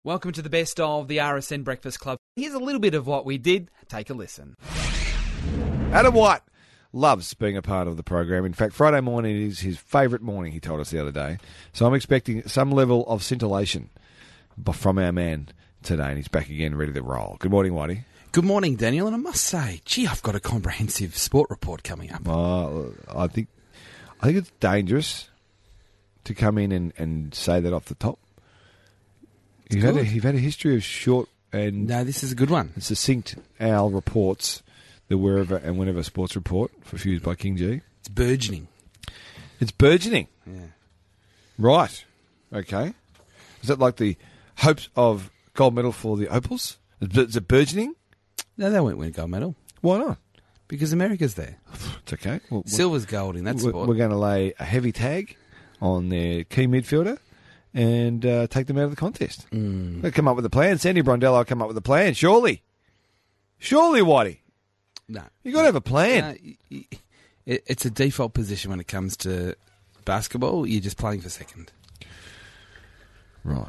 Welcome to the best of the RSN Breakfast Club. Here's a little bit of what we did. Take a listen. Adam White loves being a part of the program. In fact, Friday morning is his favourite morning, he told us the other day. So I'm expecting some level of scintillation from our man today, and he's back again, ready to roll. Good morning, Whitey. Good morning, Daniel, and I must say, gee, I've got a comprehensive sport report coming up. I think it's dangerous to come in and say that off the top. You've had a history of short and No, this is a good one. succinct Al reports, the wherever and whenever sports report, fused by King G. It's burgeoning. It's burgeoning. Yeah. Right. Okay. Is that like the hopes of gold medal for the Opals? Is it burgeoning? No, they won't win a gold medal Why not? because America's there. It's okay. Silver's gold in that sport. We're going to lay a heavy tag on their key midfielder and take them out of the contest. They'll come up with a plan. Sandy Brondello will come up with a plan. Surely, Whitey. No. You got to have a plan. It's a default position when it comes to basketball. You're just playing for second. Right.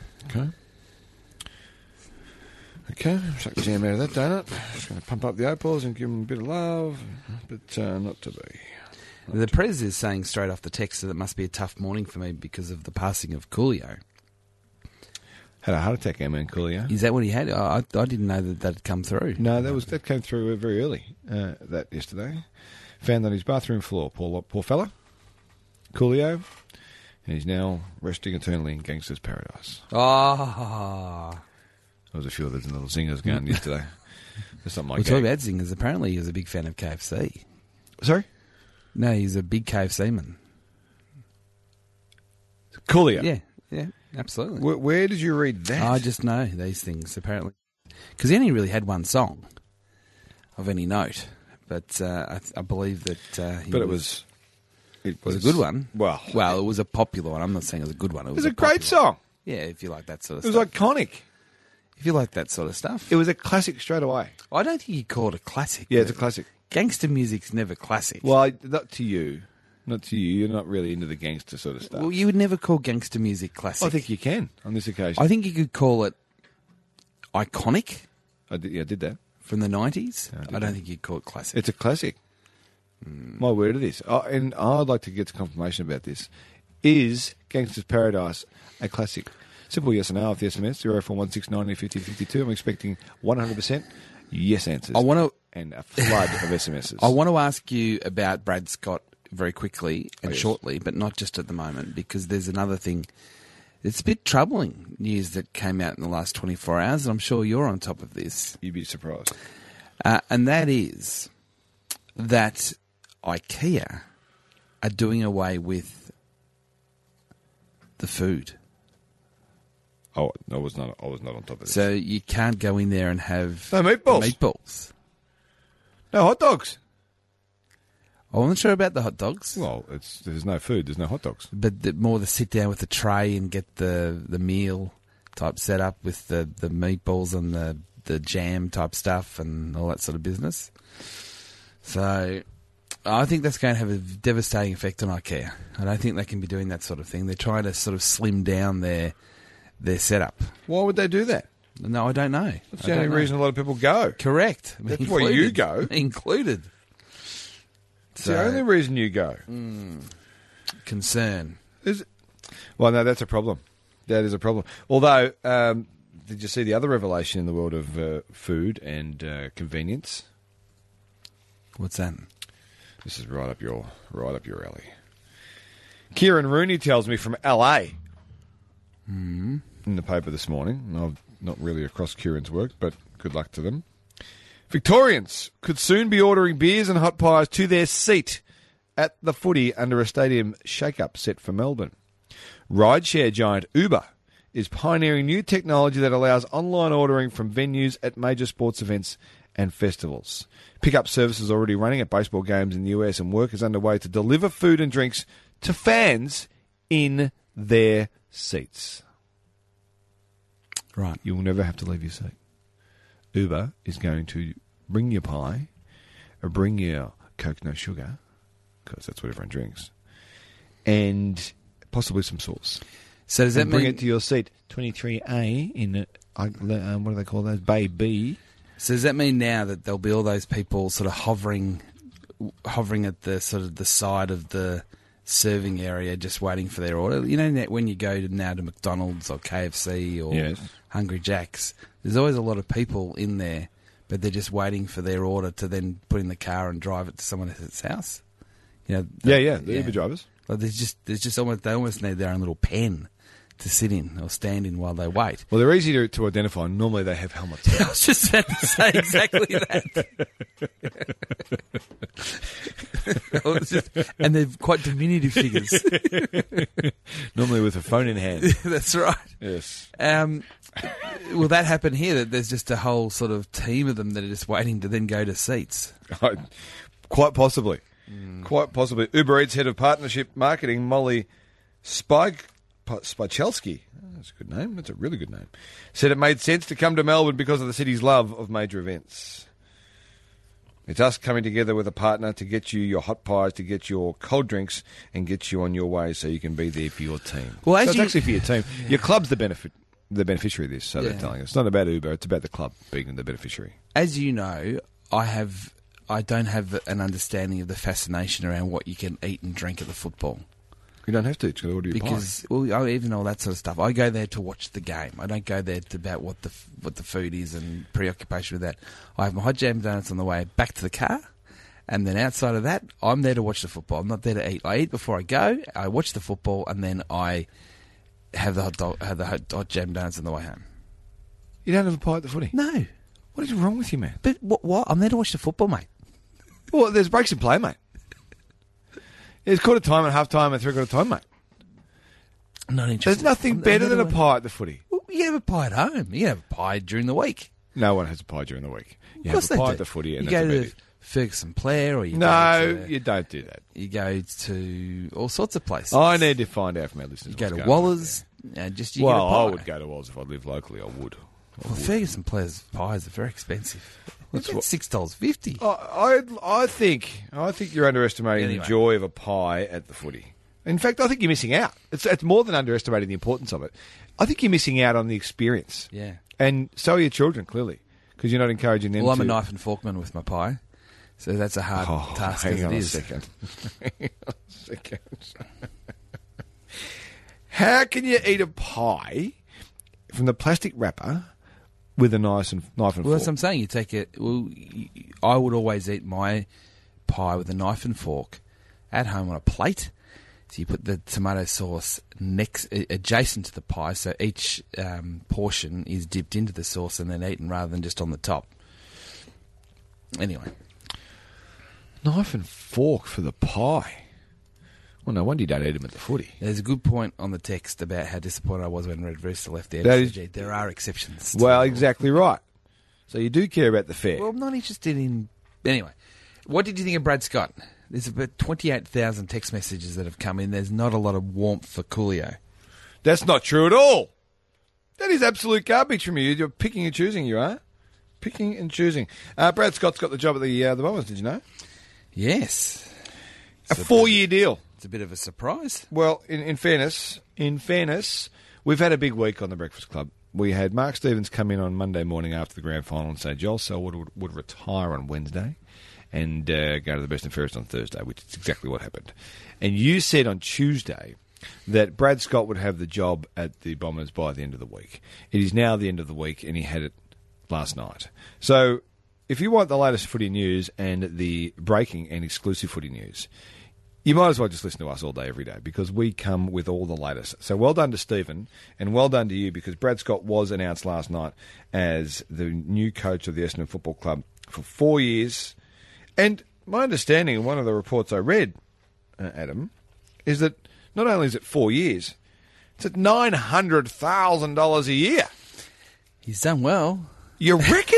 Okay, suck the jam out of that donut. Just going to pump up the Opals and give them a bit of love, but not to be. The Prez is saying straight off the text that it must be a tough morning for me because of the passing of Coolio. Had a heart attack, our man Coolio. Is that what he had? I didn't know that had come through. No, that came through very early. That yesterday, found on his bathroom floor. Poor fella, Coolio, and he's now resting eternally in Gangster's Paradise. Oh. There was a few of those little zingers going yesterday. There's something like We're that. talking about Zingers. Apparently, he was a big fan of KFC. Sorry, No, he's a big KFC man. Coolio. Yeah, absolutely. Where did you read that? I just know these things, apparently. Because he only really had one song of any note. But I believe that It was a good one. Well, it was a popular one. I'm not saying it was a good one. it was a popular great song. Yeah, if you like that sort of It was stuff. iconic. If you like that sort of stuff. It was a classic straight away. I don't think you'd call it a classic. Yeah, it's a classic. Gangster music's never classic. Well, not to you. Not to you. You're not really into the gangster sort of stuff. Well, you would never call gangster music classic. I think you can on this occasion. I think you could call it iconic I did that. from the 90s. I did I don't that. think you'd call it classic. It's a classic. My word, it is. And I'd like to get some confirmation about this. Is Gangster's Paradise a classic? Simple yes or no off the SMS, 0416 90 50 52. I'm expecting 100% yes answers. I want to and a flood of SMSs. I want to ask you about Brad Scott very quickly and yes. shortly, but not just at the moment, because there's another thing. It's a bit troubling news that came out in the last 24 hours, and I'm sure you're on top of this. You'd be surprised. And that is that IKEA are doing away with the food. Oh, I was not on top of this. So you can't go in there and have No meatballs. meatballs. No hot dogs. I wasn't sure about the hot dogs. Well, there's no food. There's no hot dogs. But more the sit down with the tray and get the meal type set up with the meatballs and the jam type stuff and all that sort of business. So I think that's going to have a devastating effect on IKEA. I don't think they can be doing that sort of thing. They're trying to sort of slim down their setup. Why would they do that? No, I don't know. That's the only reason a lot of people go. Correct. That's why you go. Included. It's the only reason you go. Concern. Well, no, that's a problem. That is a problem. Although, did you see the other revelation in the world of food and convenience? What's that? This is right up your alley. Kieran Rooney tells me from LA in the paper this morning. I'm not really across Kieran's work, but good luck to them. Victorians could soon be ordering beers and hot pies to their seat at the footy under a stadium shake-up set for Melbourne. Rideshare giant Uber is pioneering new technology that allows online ordering from venues at major sports events and festivals. Pickup services are already running at baseball games in the US, and work is underway to deliver food and drinks to fans in their seats. Right. You will never have to leave your seat. Uber is going to bring your pie, or bring your Coke no sugar, because that's what everyone drinks, and possibly some sauce. So does that and bring mean it to your seat 23A in what do they call those? Bay B. So does that mean now that there'll be all those people sort of hovering at the sort of the side of the serving area, just waiting for their order? You know, when you go now to McDonald's or KFC or Yes. Hungry Jack's, there's always a lot of people in there, but they're just waiting for their order to then put in the car and drive it to someone else's house. You know, The Uber drivers. Like they almost need their own little pen to sit in or stand in while they wait. Well, they're easy to identify. Normally, they have helmets. I was just about to say exactly that. And they're quite diminutive figures. Normally with a phone in hand. That's right. Yes. Will that happen here? That there's just a whole sort of team of them that are just waiting to then go to seats? Quite possibly. Quite possibly. Uber Eats head of partnership marketing, Molly Spichelski, that's a good name, that's a really good name, said it made sense to come to Melbourne because of the city's love of major events. It's us coming together with a partner to get you your hot pies, to get your cold drinks, and get you on your way so you can be there for your team. Well, so it's actually for your team. Your club's the beneficiary of this, so they're telling us. It's not about Uber, it's about the club being the beneficiary. As you know, I don't have an understanding of the fascination around what you can eat and drink at the football. You don't have to. It's got to order your Because, well, even all that sort of stuff. I go there to watch the game. I don't go there to about what the food is and preoccupation with that. I have my hot jam donuts on the way back to the car, and then outside of that, I'm there to watch the football. I'm not there to eat. I eat before I go. I watch the football, and then I have the hot jam donuts on the way home. You don't have a pie at the footy? No, What is wrong with you, man? but what? I'm there to watch the football, mate. Well, there's breaks in play, mate. There's quarter time and half time and three-quarter time, mate. Not interested. There's nothing better than a pie at the footy. Well, you can have a pie at home. You can have a pie during the week. No one has a pie during the week. You Of course have a they pie do. at the footy and you that's go about to it. Ferguson Blair, or you No, go to, you don't do that. you go to all sorts of places. I need to find out from our listeners. You go what's to going on Waller's. You get a Well, pie. I would go to Waller's if I lived locally. I would. Well, Ferguson Blair's pies are very expensive. That's It's what- $6.50. I think you're underestimating Anyway. the joy of a pie at the footy. In fact, I think you're missing out. It's more than underestimating the importance of it. I think you're missing out on the experience. Yeah. And so are your children, clearly, because you're not encouraging them Well, I'm to... a knife and forkman with my pie, so that's a hard task hang as on it a is. second. Hang on a second. How can you eat a pie from the plastic wrapper with a knife and Well, fork? that's what I'm saying. You take it. Well, I would always eat my pie with a knife and fork at home on a plate. So you put the tomato sauce adjacent to the pie, so each portion is dipped into the sauce and then eaten rather than just on the top. Anyway, Knife and fork for the pie. Well, no wonder you don't eat them at the footy. there's a good point on the text about how disappointed I was when Red Rooster left the That is- MCG. There are exceptions. Well, exactly right. So you do care about the fare. Well, I'm not interested in... Anyway, what did you think of Brad Scott? There's about 28,000 text messages that have come in. There's not a lot of warmth for Coolio. That's not true at all. That is absolute garbage from you. You're picking and choosing, you are. Picking and choosing. Brad Scott's got the job at the Bombers, did you know? Yes. A 4-year deal. It's a bit of a surprise. Well, in fairness, we've had a big week on the Breakfast Club. We had Mark Stevens come in on Monday morning after the grand final and say Joel Selwood would retire on Wednesday and go to the best and fairest on Thursday, which is exactly what happened. And you said on Tuesday that Brad Scott would have the job at the Bombers by the end of the week. It is now the end of the week, and he had it last night. So if you want the latest footy news and the breaking and exclusive footy news, you might as well just listen to us all day, every day, because we come with all the latest. So well done to Stephen, and well done to you, because Brad Scott was announced last night as the new coach of the Essendon Football Club for 4 years. And my understanding, and one of the reports I read, Adam, is that not only is it 4 years, it's at $900,000 a year. He's done well. You reckon?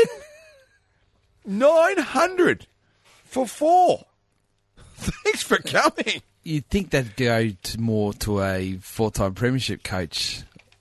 900 for 4. Thanks for coming. You'd think that'd go more to a four-time premiership coach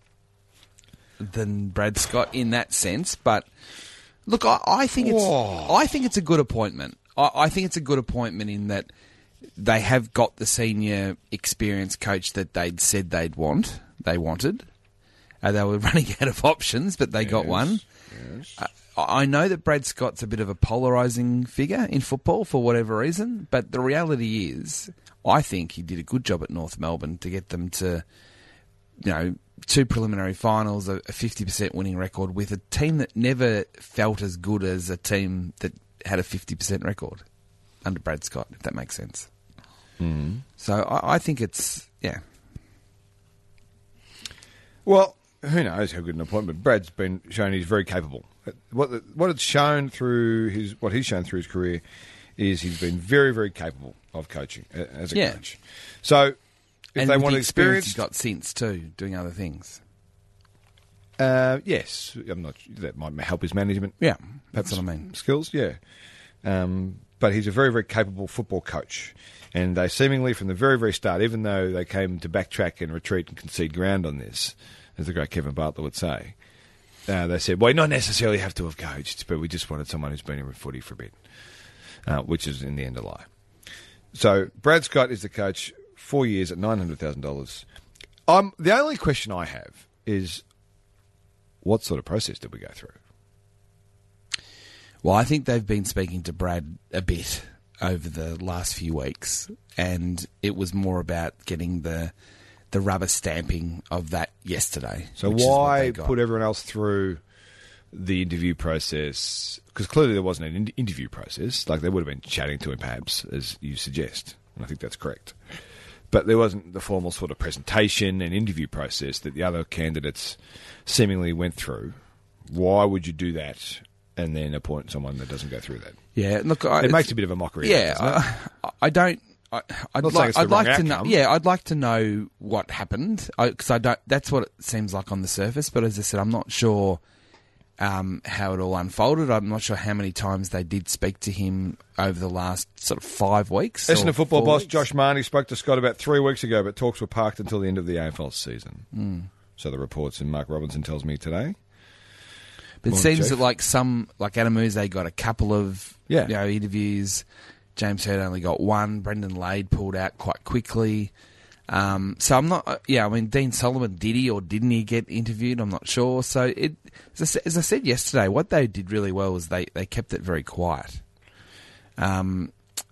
than Brad Scott in that sense. But look, I think it's a good appointment. I think it's a good appointment in that they have got the senior experienced coach that they'd said they'd want. they wanted. They were running out of options, but they got one. Yes. I know that Brad Scott's a bit of a polarising figure in football for whatever reason, but the reality is, I think he did a good job at North Melbourne to get them to, 2 preliminary finals, a 50% winning record with a team that never felt as good as a team that had a 50% record under Brad Scott, if that makes sense. Mm. So I think it's, yeah. Well, who knows how good an appointment. Brad's been shown he's very capable. What it's shown through what he's shown through his career is he's been very, very capable of coaching as a coach. So if they want experience, he's got since too, doing other things. yes, that might help his management. Yeah, that's what I mean. Skills, yeah. But he's a very, very capable football coach. And they seemingly, from the very, very start, even though they came to backtrack and retreat and concede ground on this, as the great Kevin Bartlett would say, they said, well, not necessarily have to have coached, but we just wanted someone who's been in footy for a bit, which is in the end a lie. So Brad Scott is the coach, 4 years at $900,000. The only question I have is, what sort of process did we go through? Well, I think they've been speaking to Brad a bit over the last few weeks, and it was more about getting the rubber stamping of that yesterday. So why put everyone else through the interview process? Because clearly there wasn't an interview process. Like, they would have been chatting to him, perhaps, as you suggest. And I think that's correct. But there wasn't the formal sort of presentation and interview process that the other candidates seemingly went through. Why would you do that and then appoint someone that doesn't go through that? Yeah, look, it makes a bit of a mockery. Yeah, I don't. I'd like to know. Yeah, I'd like to know what happened because I don't. That's what it seems like on the surface. But as I said, I'm not sure how it all unfolded. I'm not sure how many times they did speak to him over the last sort of 5 weeks. Essendon football boss Josh Marnie spoke to Scott about 3 weeks ago, but talks were parked until the end of the AFL season. So the reports, and Mark Robinson tells me today. But it seems that like Adamuze got a couple of interviews. James Hird only got one. Brendan Lade pulled out quite quickly. So I'm not. I mean, Dean Solomon, did he or didn't he get interviewed? I'm not sure. So as I said yesterday, what they did really well was they kept it very quiet, and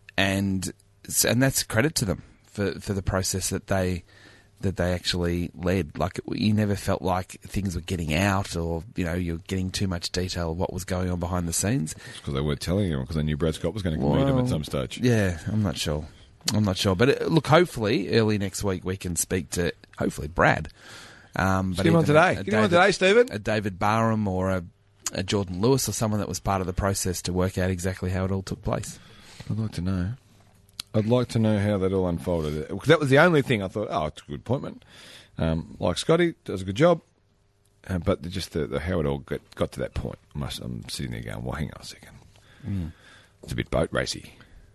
that's credit to them for the process that they actually led. Like, you never felt like things were getting out, or you're getting too much detail of what was going on behind the scenes. It's because they weren't telling you, because they knew Brad Scott was going to meet him at some stage. Yeah, I'm not sure. But look, hopefully early next week we can speak to Brad. Get him on today. Get him on today, Stephen. A David Barham or a Jordan Lewis or someone that was part of the process to work out exactly how it all took place. I'd like to know. I'd like to know how that all unfolded. Because that was the only thing I thought, it's a good appointment. Like Scotty, does a good job. But just the how it all got to that point. I'm sitting there going, well, hang on a second. It's a bit boat racy.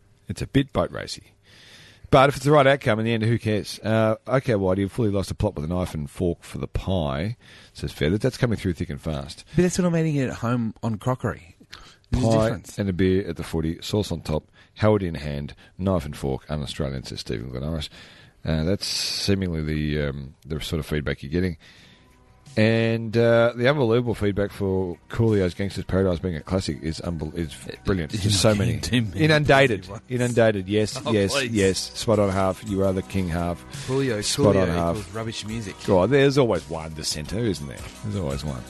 But if it's the right outcome in the end, who cares? Okay, Whitey, you've fully lost a plot with a knife and fork for the pie, says Fair. That's coming through thick and fast. But that's what I'm eating at home on crockery. There's a pie difference. And a beer at the footy, sauce on top, Howard in hand, knife and fork, un-Australian, says Stephen Glenaris. That's seemingly the sort of feedback you're getting. And the unbelievable feedback for Coolio's Gangster's Paradise being a classic is brilliant. Just so many. Inundated. Yes, yes. Spot on half. You are the king half. Coolio spot on half. Equals rubbish music. Oh, there's always one dissenter, isn't there? There's always one.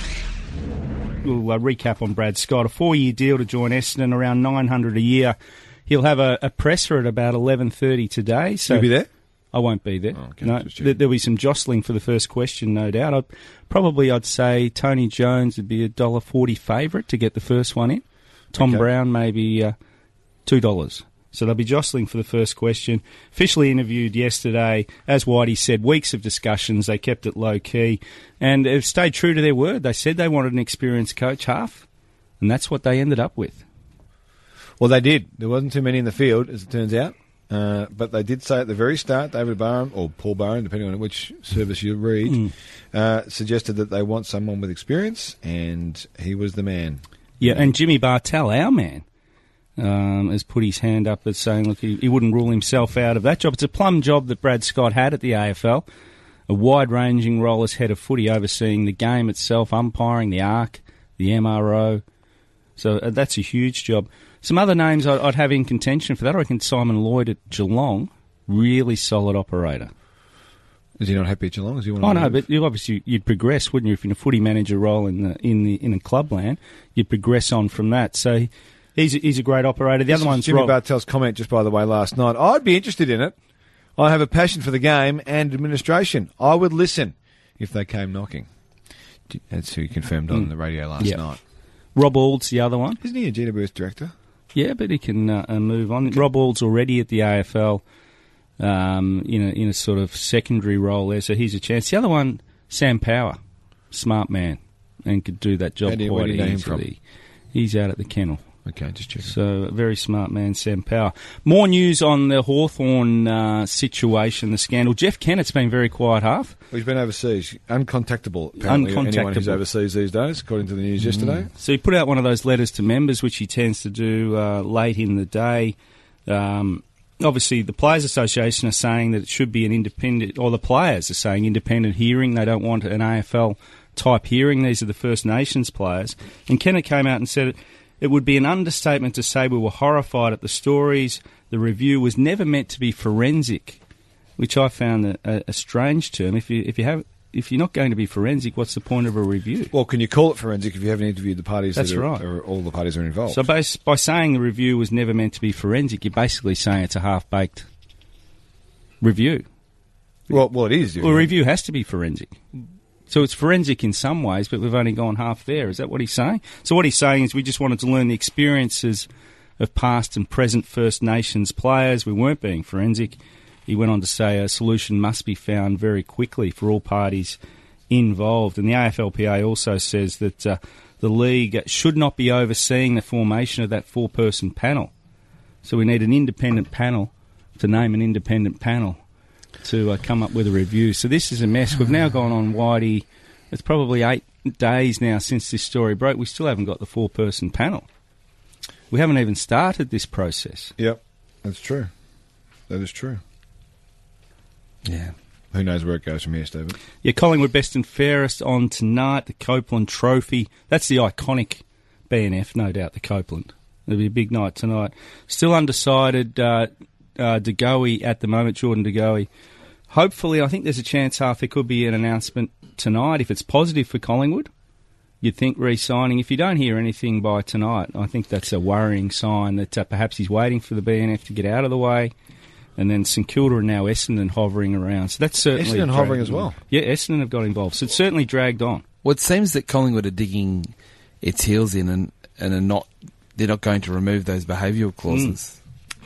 We'll recap on Brad Scott. A 4-year deal to join Essendon, around $900 a year. He'll have a presser at about 11:30 today. So you'll be there? I won't be there. Oh, okay, no, there'll be some jostling for the first question, no doubt. I'd say Tony Jones would be $1.40 favourite to get the first one in. Tom Brown maybe $2. So they'll be jostling for the first question. Officially interviewed yesterday. As Whitey said, weeks of discussions. They kept it low key, and they've stayed true to their word. They said they wanted an experienced coach, half, and that's what they ended up with. Well, they did. There wasn't too many in the field, as it turns out. But they did say at the very start, David Barham, or Paul Barham, depending on which service you read, suggested that they want someone with experience, and he was the man. Yeah, and Jimmy Bartell, our man, has put his hand up as saying, look, he wouldn't rule himself out of that job. It's a plum job that Brad Scott had at the AFL. a wide-ranging role as head of footy, overseeing the game itself, umpiring, the ARC, the MRO. So that's a huge job. Some other names I'd have in contention for that. I reckon Simon Lloyd at Geelong, really solid operator. Is he not happy at Geelong? Does he want to No, move? but obviously you'd progress, wouldn't you? If you're in a footy manager role in a clubland, you'd progress on from that. So he's a great operator. The other one's Jimmy Rob. Bartell's comment, just by the way, last night. I'd be interested in it. I have a passion for the game and administration. I would listen if they came knocking. That's who he confirmed on the radio last night. Rob Ald's the other one. Isn't he a GWS director? Yeah, but he can move on. Rob Ald's already at the AFL in a sort of secondary role there, so he's a chance. The other one, Sam Power, smart man, and could do that job Where quite do you know him easily. from? He's out at the kennel. Okay, just checking. So, a very smart man, Sam Power. More news on the Hawthorn situation, the scandal. Jeff Kennett's been very quiet half. He's been overseas. Uncontactable, apparently, anyone who's Uncontactable. overseas these days, according to the news yesterday. So he put out one of those letters to members, which he tends to do late in the day. Obviously, the Players Association are saying that it should be an independent, or the players are saying independent hearing. They don't want an AFL-type hearing. These are the First Nations players. And Kennett came out and said it would be an understatement to say we were horrified at the stories. The review was never meant to be forensic, which I found a strange term. If you're not going to be forensic, what's the point of a review? Well, can you call it forensic if you haven't interviewed the parties? That's that are, right. Or all the parties are involved. So by saying the review was never meant to be forensic, you're basically saying it's a half-baked review. well, it is. Well, a review has to be forensic. So it's forensic in some ways, but we've only gone half there. Is that what he's saying? So what he's saying is we just wanted to learn the experiences of past and present First Nations players. We weren't being forensic. He went on to say a solution must be found very quickly for all parties involved. And the AFLPA also says that the league should not be overseeing the formation of that four-person panel. So we need an independent panel to name an independent panel to come up with a review. So this is a mess. We've now gone on, Whitey, it's probably 8 days now since this story broke. We still haven't got the four-person panel. We haven't even started this process. Yep, that's true. That is true. Yeah. Who knows where it goes from here, Stephen? Yeah, Collingwood Best and Fairest on tonight, the Copeland Trophy. That's the iconic BNF, no doubt, the Copeland. It'll be a big night tonight. Still undecided, De Goey at the moment, Jordan De Goey. Hopefully, I think there's a chance there could be an announcement tonight. If it's positive for Collingwood, you'd think re-signing. If you don't hear anything by tonight, I think that's a worrying sign that perhaps he's waiting for the BNF to get out of the way. And then St Kilda and now Essendon hovering around. So that's certainly Essendon hovering dragged as well. on. Yeah, Essendon have got involved. So it's certainly dragged on. Well, it seems that Collingwood are digging its heels in and are not. They're not going to remove those behavioural clauses.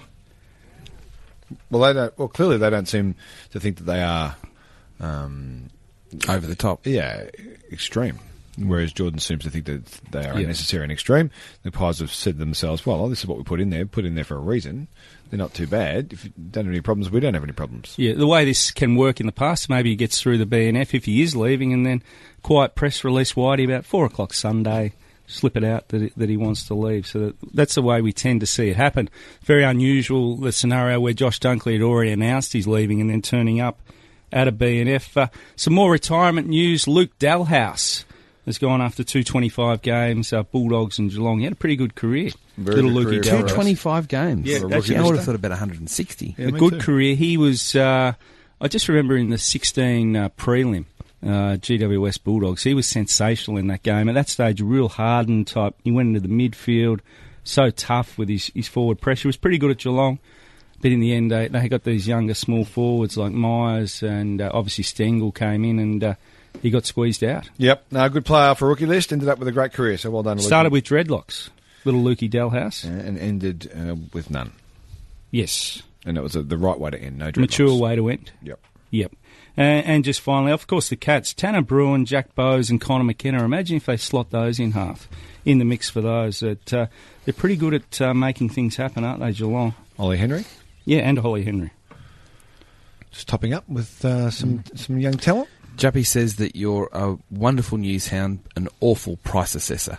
Well, they don't. Well, clearly they don't seem to think that they are. Over the top. Yeah, extreme. Whereas Jordan seems to think that they are unnecessary and extreme. The Pies have said to themselves, well, this is what we put in there for a reason. They're not too bad. If you don't have any problems, we don't have any problems. Yeah, the way this can work in the past, maybe he gets through the BNF if he is leaving, and then quiet press release Whitey about 4 o'clock Sunday, slip it out that he wants to leave. So that's the way we tend to see it happen. Very unusual, the scenario where Josh Dunkley had already announced he's leaving and then turning up at a BNF. Some more retirement news. Luke Dalhouse has gone after 225 games, Bulldogs and Geelong. He had a pretty good career. Very good career. 225 games. Yeah, I would have thought about 160. Yeah, a me good too. career. He was, I just remember in the 16 prelim, GWS Bulldogs, he was sensational in that game. At that stage, a real hardened type. He went into the midfield, so tough with his forward pressure. He was pretty good at Geelong. But in the end, they got these younger small forwards like Myers and obviously Stengel came in and he got squeezed out. Yep. No, good player off a rookie list. Ended up with a great career. So well done, Luke. Started with dreadlocks, little Lukey Dalhouse. And ended with none. Yes. And it was the right way to end. No dreadlocks. Mature way to end. Yep. Yep. And just finally, of course, the Cats, Tanner Bruin, Jack Bowes and Connor McKenna. Imagine if they slot those in half, in the mix for those. They're pretty good at making things happen, aren't they, Geelong? Ollie Henry. Yeah, and Holly Henry. Just topping up with some young talent. Juppy says that you're a wonderful news hound, an awful price assessor.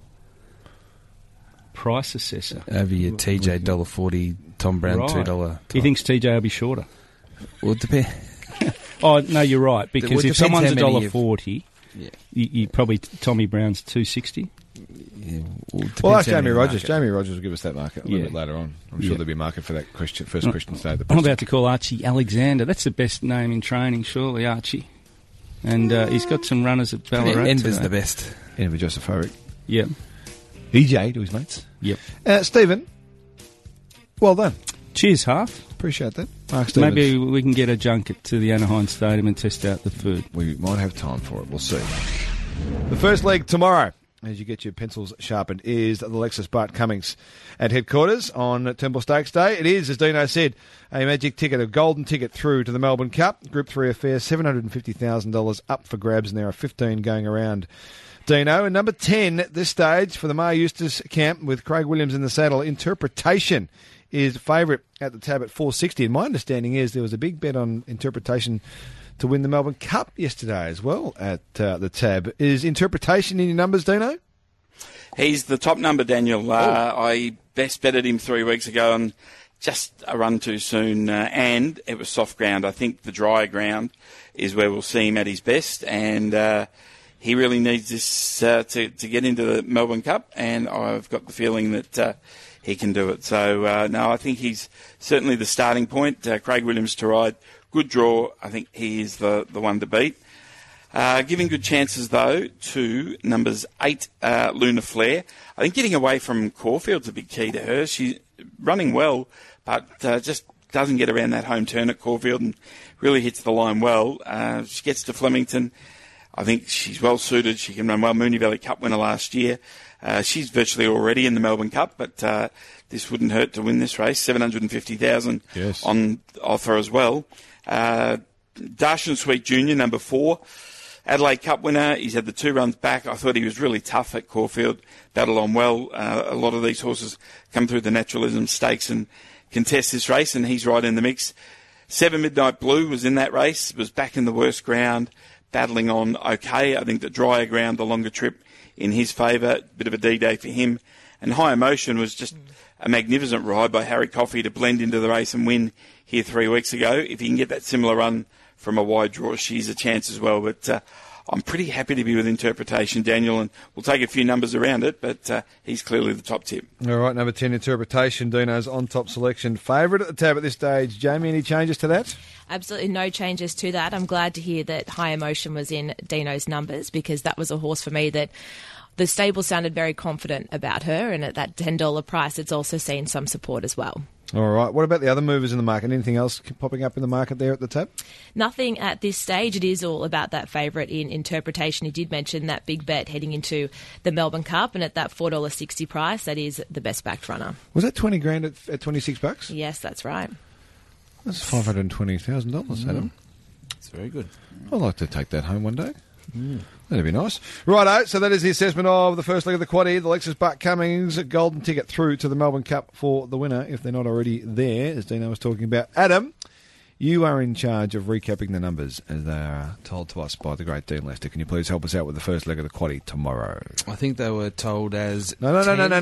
Price assessor. Over your TJ $1.40, Tom Brown Right. $2. He thinks TJ will be shorter. Well, it depends. Oh, no, you're right, because Well, it if depends someone's how many $1.40, Yeah. you probably Tommy Brown's $2.60. Yeah, Well, ask depends how Jamie many Rogers. market. Jamie Rogers will give us that market a little Yeah. bit later on. I'm sure Yeah. there'll be a market for that question. First question today. I'm about to call Archie Alexander. That's the best name in training, surely, Archie. And he's got some runners at Ballarat. Enver's today. the best. Enver Josephovic. Yep. EJ to his mates. Yep. Stephen, well done. Cheers, Half. Appreciate that. Mark Stevens. Maybe we can get a junket to the Anaheim Stadium and test out the food. We might have time for it. We'll see. The first leg tomorrow, as you get your pencils sharpened, is the Lexus Bart Cummings at headquarters on Turnbull Stakes Day. It is, as Dino said, a magic ticket, a golden ticket through to the Melbourne Cup. Group 3 affair, $750,000 up for grabs, and there are 15 going around. Dino, and number 10 at this stage for the Mar Eustace camp with Craig Williams in the saddle, Interpretation is favourite at the tab at 460. And my understanding is there was a big bet on Interpretation to win the Melbourne Cup yesterday as well at the tab. Is Interpretation in your numbers, Dino? He's the top number, Daniel. I best betted him 3 weeks ago and just a run too soon, and it was soft ground. I think the drier ground is where we'll see him at his best, and he really needs this to get into the Melbourne Cup, and I've got the feeling that he can do it. So, no, I think he's certainly the starting point. Craig Williams to ride. Good draw. I think he is the one to beat. Giving good chances, though, to numbers 8, Luna Flare. I think getting away from Caulfield's a big key to her. She's running well, but just doesn't get around that home turn at Caulfield and really hits the line well. She gets to Flemington. I think she's well suited. She can run well. Moonee Valley Cup winner last year. She's virtually already in the Melbourne Cup, but this wouldn't hurt to win this race. 750,000 Yes. on offer as well. Darshan Sweet Jr., number 4. Adelaide Cup winner. He's had the 2 runs back. I thought he was really tough at Caulfield. Battled on well. A lot of these horses come through the Naturalism Stakes and contest this race, and he's right in the mix. 7 Midnight Blue was in that race. Was back in the worst ground. Battling on okay. I think the drier ground, the longer trip in his favour. Bit of a D-day for him. And High Emotion was just a magnificent ride by Harry Coffey to blend into the race and win here 3 weeks ago. If he can get that similar run from a wide draw, she's a chance as well. But I'm pretty happy to be with Interpretation, Daniel, and we'll take a few numbers around it, but he's clearly the top tip. All right, number 10, Interpretation, Dino's on-top selection. Favourite at the tab at this stage. Jamie, any changes to that? Absolutely no changes to that. I'm glad to hear that High Emotion was in Dino's numbers, because that was a horse for me that the stable sounded very confident about her, and at that $10 price, it's also seen some support as well. All right. What about the other movers in the market? Anything else popping up in the market there at the tab? Nothing at this stage. It is all about that favourite in Interpretation. You did mention that big bet heading into the Melbourne Cup, and at that $4.60 price, that is the best backed runner. Was that 20 grand at $26? Yes, that's right. That's $520,000, Adam. It's very good. I'd like to take that home one day. That'd be nice. Righto, so that is the assessment of the first leg of the quaddie. The Lexus Bart Cummings golden ticket through to the Melbourne Cup for the winner, if they're not already there, as Dino was talking about. Adam, you are in charge of recapping the numbers as they are told to us by the great Dean Lester. Can you please help us out with the first leg of the quaddie tomorrow? I think they were told as... No.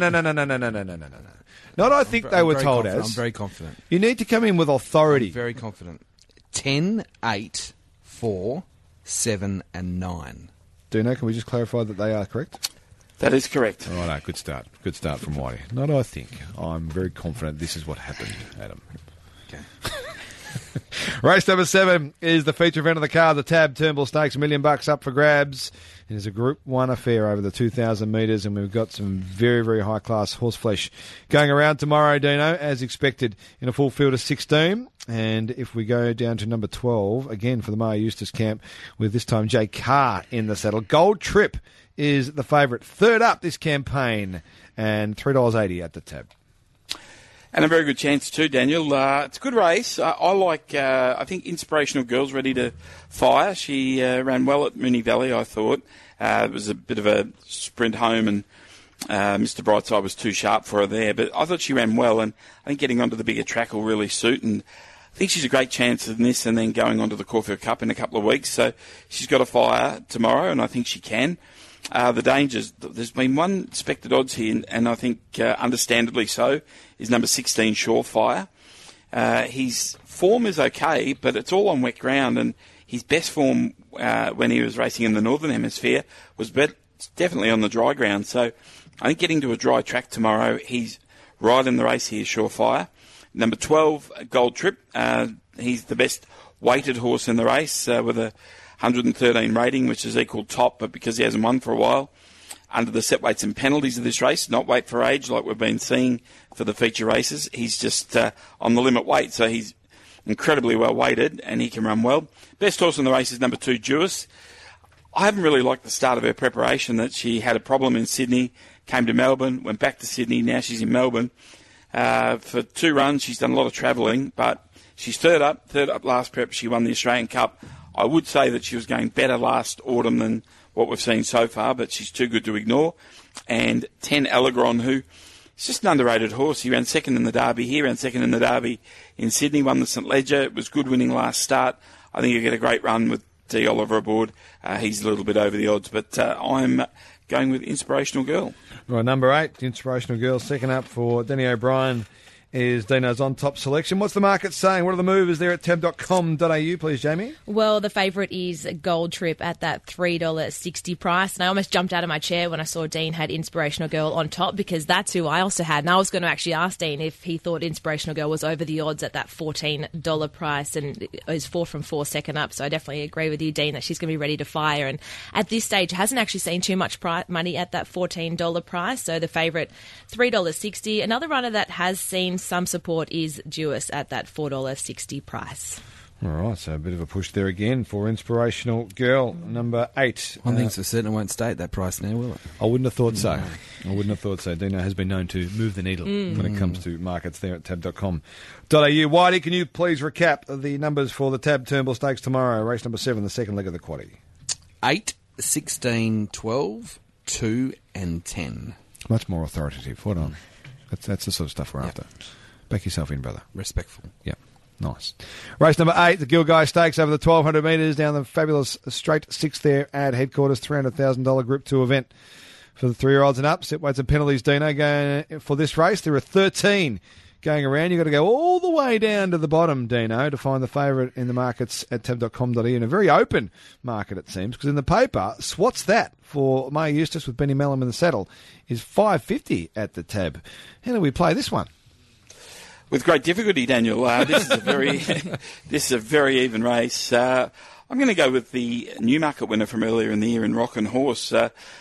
Not I think they were told confident. as. I'm very confident. You need to come in with authority. Very confident. 10, 8, 4, 7 and 9. Dino, can we just clarify that they are correct? That is correct. Righto, good start. Good start from Whitey. Not I think. I'm very confident this is what happened, Adam. Okay. Race number 7 is the feature event of the card. The Tab Turnbull Stakes, $1 million up for grabs. It is a Group 1 affair over the 2,000 metres, and we've got some very, very high-class horseflesh going around tomorrow, Dino, as expected, in a full field of 16. And if we go down to number 12, again for the Mar Eustace camp, with this time Jay Carr in the saddle. Gold Trip is the favourite. Third up this campaign, and $3.80 at the Tab. And a very good chance too, Daniel. It's a good race. I like, I think, Inspirational Girl's ready to fire. She ran well at Moonee Valley, I thought. It was a bit of a sprint home, and Mr. Brightside was too sharp for her there. But I thought she ran well, and I think getting onto the bigger track will really suit. And I think she's a great chance in this, and then going on to the Caulfield Cup in a couple of weeks. So she's got a fire tomorrow, and I think she can. The dangers, there's been one expected odds here, and I think understandably so, is number 16, Surefire. His form is okay, but it's all on wet ground, and his best form when he was racing in the Northern Hemisphere was definitely on the dry ground. So I think getting to a dry track tomorrow, he's right in the race here, surefire. Number 12, Gold Trip. He's the best weighted horse in the race with a 113 rating, which is equal top, but because he hasn't won for a while, under the set weights and penalties of this race, not weight for age like we've been seeing for the feature races. He's just on the limit weight, so he's incredibly well weighted and he can run well. Best horse in the race is number 2, Jewess. I haven't really liked the start of her preparation, that she had a problem in Sydney, came to Melbourne, went back to Sydney, now she's in Melbourne. For 2 runs, she's done a lot of travelling, but she's third up last prep. She won the Australian Cup. I would say that she was going better last autumn than what we've seen so far, but she's too good to ignore. And 10, Allegron, who is just an underrated horse. He ran second in the Derby here, ran second in the Derby in Sydney, won the St Ledger. It was good winning last start. I think he'll get a great run with D. Oliver aboard. He's a little bit over the odds, but I'm going with Inspirational Girl. Right, number 8, Inspirational Girl. Second up for Denny O'Brien is Dino's On Top selection. What's the market saying? What are the movers there at tab.com.au, please, Jamie? Well, the favourite is Gold Trip at that $3.60 price. And I almost jumped out of my chair when I saw Dean had Inspirational Girl on top, because that's who I also had. And I was going to actually ask Dean if he thought Inspirational Girl was over the odds at that $14 price, and it was 4 from 4 second up. So I definitely agree with you, Dean, that she's going to be ready to fire. And at this stage, hasn't actually seen too much money at that $14 price. So the favourite, $3.60. Another runner that has seen some support is Jewess at that $4.60 price. All right, so a bit of a push there again for Inspirational Girl, number 8. One thing's for certain, it won't stay at that price now, will it? I wouldn't have thought so. I wouldn't have thought so. Dino has been known to move the needle when it comes to markets there at tab.com.au. Whitey, can you please recap the numbers for the Tab Turnbull Stakes tomorrow? Race number 7, the second leg of the quaddie. 8, 16, 12, 2 and 10. Much more authoritative. Well done. That's the sort of stuff we're after. Back yourself in, brother. Respectful. Yeah, nice. Race number 8, the Gilgai Stakes over the 1,200 metres down the fabulous straight 6 there at headquarters, $300,000 Group 2 event for the 3-year-olds and up. Set weights and penalties, Dino, going for this race. There are 13 going around. You've got to go all the way down to the bottom, Dino, to find the favourite in the markets at tab.com.au. In a very open market, it seems, because in the paper, Swat's That for May Eustace with Benny Mellum in the saddle is $5.50 at the tab. How do we play this one? With great difficulty, Daniel. This is a very even race. I'm going to go with the Newmarket winner from earlier in the year in Rockin' Horse.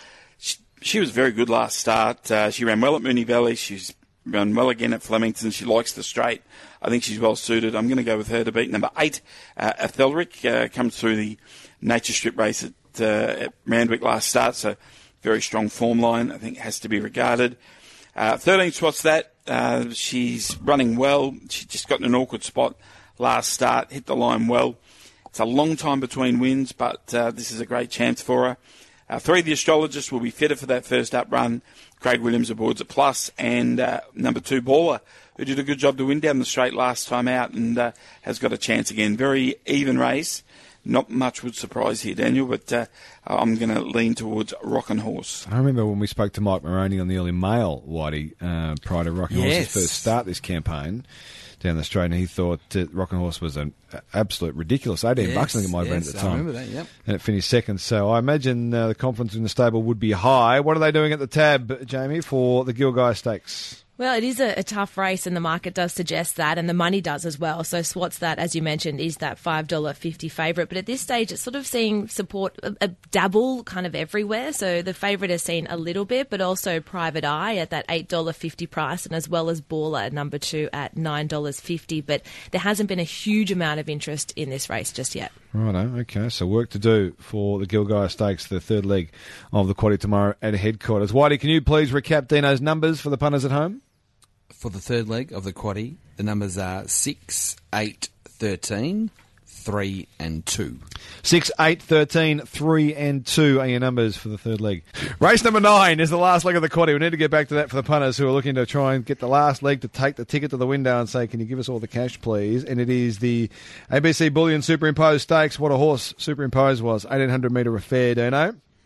She was very good last start. She ran well at Moonee Valley. She's run well again at Flemington. She likes the straight. I think she's well suited. I'm going to go with her to beat number 8, Athelric. Comes through the Nature Strip race at Randwick last start, so very strong form line. I think it has to be regarded. 13, Swat's That. She's running well. She just got in an awkward spot last start, hit the line well. It's a long time between wins, but this is a great chance for her. 3, the Astrologist, will be fitter for that first up run. Craig Williams aboard's a plus. And number 2, Baller, who did a good job to win down the straight last time out and has got a chance again. Very even race. Not much would surprise here, Daniel, but I'm going to lean towards Rockin' Horse. I remember when we spoke to Mike Moroney on the Early Mail, Whitey, prior to Rockin' Horse's first start this campaign down the straight, and he thought Rockin' Horse was an absolute ridiculous $18, I think it might have been at the time. I remember that, yep. And it finished second, so I imagine the confidence in the stable would be high. What are they doing at the tab, Jamie, for the Gilgai Stakes? Well, it is a tough race, and the market does suggest that, and the money does as well. So Swat's That, as you mentioned, is that $5.50 favourite. But at this stage, it's sort of seeing support a dabble kind of everywhere. So the favourite has seen a little bit, but also Private Eye at that $8.50 price, and as well as Baller at number 2 at $9.50. But there hasn't been a huge amount of interest in this race just yet. Righto, okay, so work to do for the Gilgai Stakes, the third leg of the quaddie tomorrow at headquarters. Whitey, can you please recap Dino's numbers for the punters at home? For the third leg of the quaddie, the numbers are 6, 8, 13, 3 and 2. 6, 8, 13, 3 and 2 are your numbers for the third leg. Race number 9 is the last leg of the quaddie. We need to get back to that for the punters who are looking to try and get the last leg to take the ticket to the window and say, can you give us all the cash, please? And it is the ABC Bullion Superimposed Stakes. What a horse Superimposed was. 1,800 metre affair, Dino.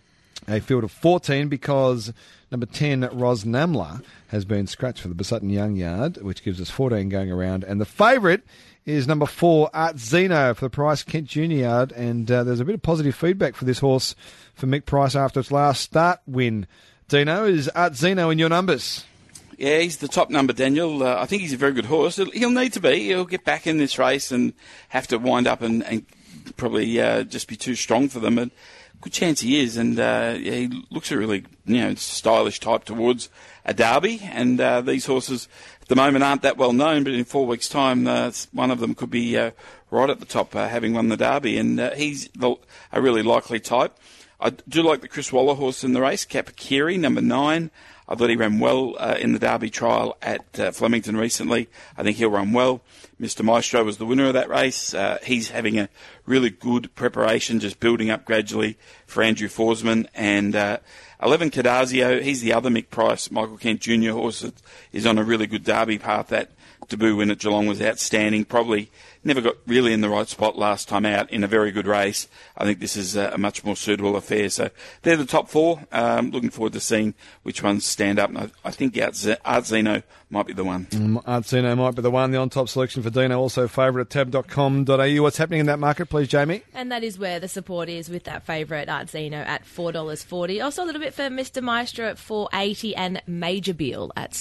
a field of 14 because number 10, Rosnamla, has been scratched for the Besutton Young Yard, which gives us 14 going around. And the favourite is number 4, Art Zeno, for the Price Kent Junior Yard. And there's a bit of positive feedback for this horse for Mick Price after its last start win. Dino, is Art Zeno in your numbers? Yeah, he's the top number, Daniel. I think he's a very good horse. He'll need to be. He'll get back in this race and have to wind up and probably just be too strong for them. But good chance he is. And he looks a really stylish type towards a derby. And these horses at the moment aren't that well known, but in 4 weeks' time, one of them could be right at the top, having won the derby. And he's a really likely type. I do like the Chris Waller horse in the race, Kapakiri, number 9. I thought he ran well in the Derby trial at Flemington recently. I think he'll run well. Mr. Maestro was the winner of that race. He's having a really good preparation, just building up gradually for Andrew Forsman. And 11 Cardazio, he's the other Mick Price, Michael Kent Jr. horse that is on a really good Derby path. That debut win at Geelong was outstanding. Probably never got really in the right spot last time out in a very good race. I think this is a much more suitable affair. So they're the top 4. Looking forward to seeing which ones stand up. And I think Art Zeno might be the one. Art Zeno might be the one. The on-top selection for Dino, also favourite at tab.com.au. What's happening in that market, please, Jamie? And that is where the support is with that favourite Art Zeno at $4.40. Also a little bit for Mr. Maestro at $4.80 and Major Beal at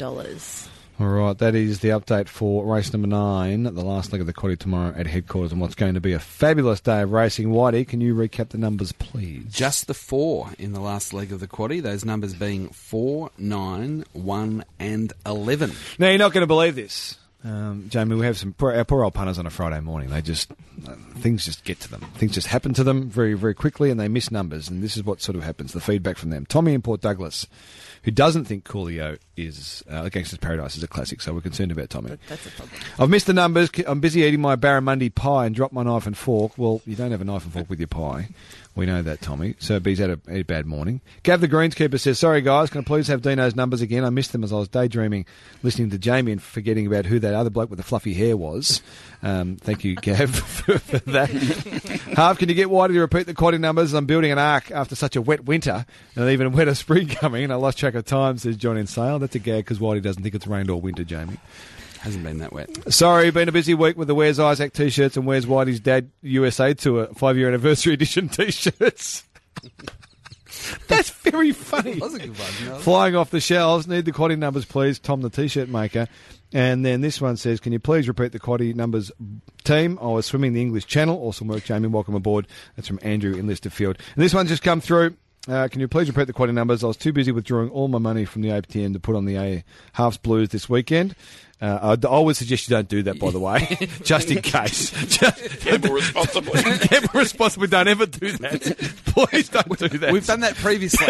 $7. All right, that is the update for race number 9, the last leg of the quaddy tomorrow at headquarters, and what's going to be a fabulous day of racing. Whitey, can you recap the numbers, please? Just the 4 in the last leg of the quaddy, those numbers being 4, 9, 1 and 11. Now, you're not going to believe this. Jamie, we have our poor old punters on a Friday morning. They just, things just get to them. Things just happen to them very, very quickly, and they miss numbers, and this is what sort of happens, the feedback from them. Tommy in Port Douglas, who doesn't think Coolio is Gangster's Paradise is a classic, so we're concerned about Tommy. That's a problem. I've missed the numbers. I'm busy eating my barramundi pie and dropped my knife and fork. Well, you don't have a knife and fork with your pie. We know that, Tommy. So B's had a bad morning. Gav the Greenskeeper says, sorry guys, can I please have Dino's numbers again? I missed them as I was daydreaming, listening to Jamie and forgetting about who that other bloke with the fluffy hair was. Thank you, Gav, for that. Harv, can you get Whitey to repeat the quaddy numbers? I'm building an ark after such a wet winter and an even wetter spring coming, and I lost track of time, says John in Sale. That's a gag because Whitey doesn't think it's rained all winter, Jamie. Hasn't been that wet. Sorry, been a busy week with the Where's Isaac T-shirts and Where's Whitey's Dad USA Tour 5-year anniversary edition T-shirts. That's very funny. That was a good one. Flying off the shelves. Need the quaddy numbers, please. Tom, the T-shirt maker. And then this one says, can you please repeat the quaddy numbers, team? I was swimming the English Channel. Awesome work, Jamie. Welcome aboard. That's from Andrew in Listerfield. And this one's just come through. Can you please repeat the quaddy numbers? I was too busy withdrawing all my money from the APTN to put on the Halves Blues this weekend. I would suggest you don't do that, by the way, just in case. Gamble responsibly. Gamble responsibly. Don't ever do that. Please don't do that. We've done that previously.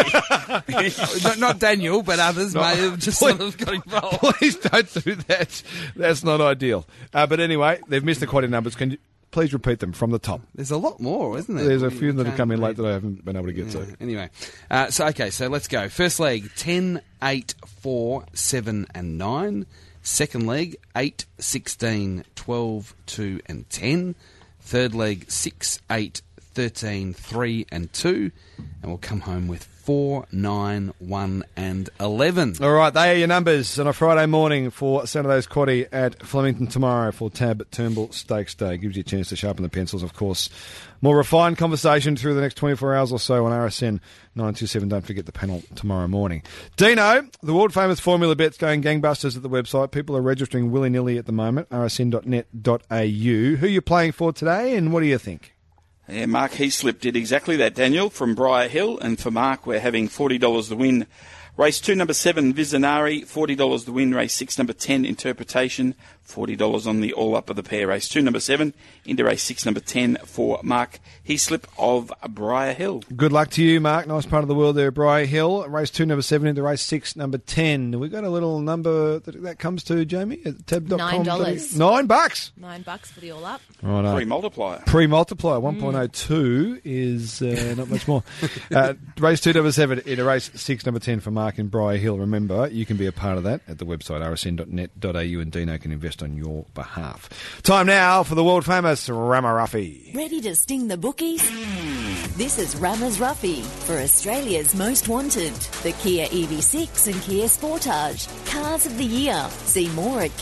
not Daniel, but others may have just sort of got involved. Please don't do that. That's not ideal. But anyway, they've missed the quaddy numbers. Can you please repeat them from the top? There's a lot more, isn't there? There's a few that have come in late that I haven't been able to get to. Anyway, so let's go. First leg, 10, 8, 4, 7 and 9. Second leg, 8, 16, 12, 2 and 10. Third leg, 6, 8, 13, 3 and 2. And we'll come home with 4, 9, 1 and 11. All right, they are your numbers on a Friday morning for Saturday's quaddy at Flemington tomorrow for Tab Turnbull Stakes Day. Gives you a chance to sharpen the pencils, of course. More refined conversation through the next 24 hours or so on RSN 927. Don't forget the panel tomorrow morning. Dino, the world-famous Formula Bet's going gangbusters at the website. People are registering willy-nilly at the moment, rsn.net.au. Who are you playing for today, and what do you think? Yeah, Mark Heaslip did exactly that, Daniel, from Briar Hill. And for Mark, we're having $40 the win. Race 2, number 7, Visionary, $40 the win. Race 6, number 10, Interpretation, $40 on the all-up of the pair. Race 2, number 7, into race 6, number 10 for Mark Heaslip of Briar Hill. Good luck to you, Mark. Nice part of the world there, Briar Hill. Race 2, number 7, into race 6, number 10. We've got a little number that comes to, Jamie, at tab.com. $9. $9? $9 for the all-up. Right. Pre-multiplier. Pre-multiplier, 1.02 is not much more. Race 2, number 7, into race 6, number 10 for Mark Mark in Briar Hill. Remember, you can be a part of that at the website rsn.net.au and Dino can invest on your behalf. Time now for the world-famous Ramaruffy. Ready to sting the bookies? This is Rama's Ruffy for Australia's Most Wanted, the Kia EV6 and Kia Sportage. Cars of the Year. See more at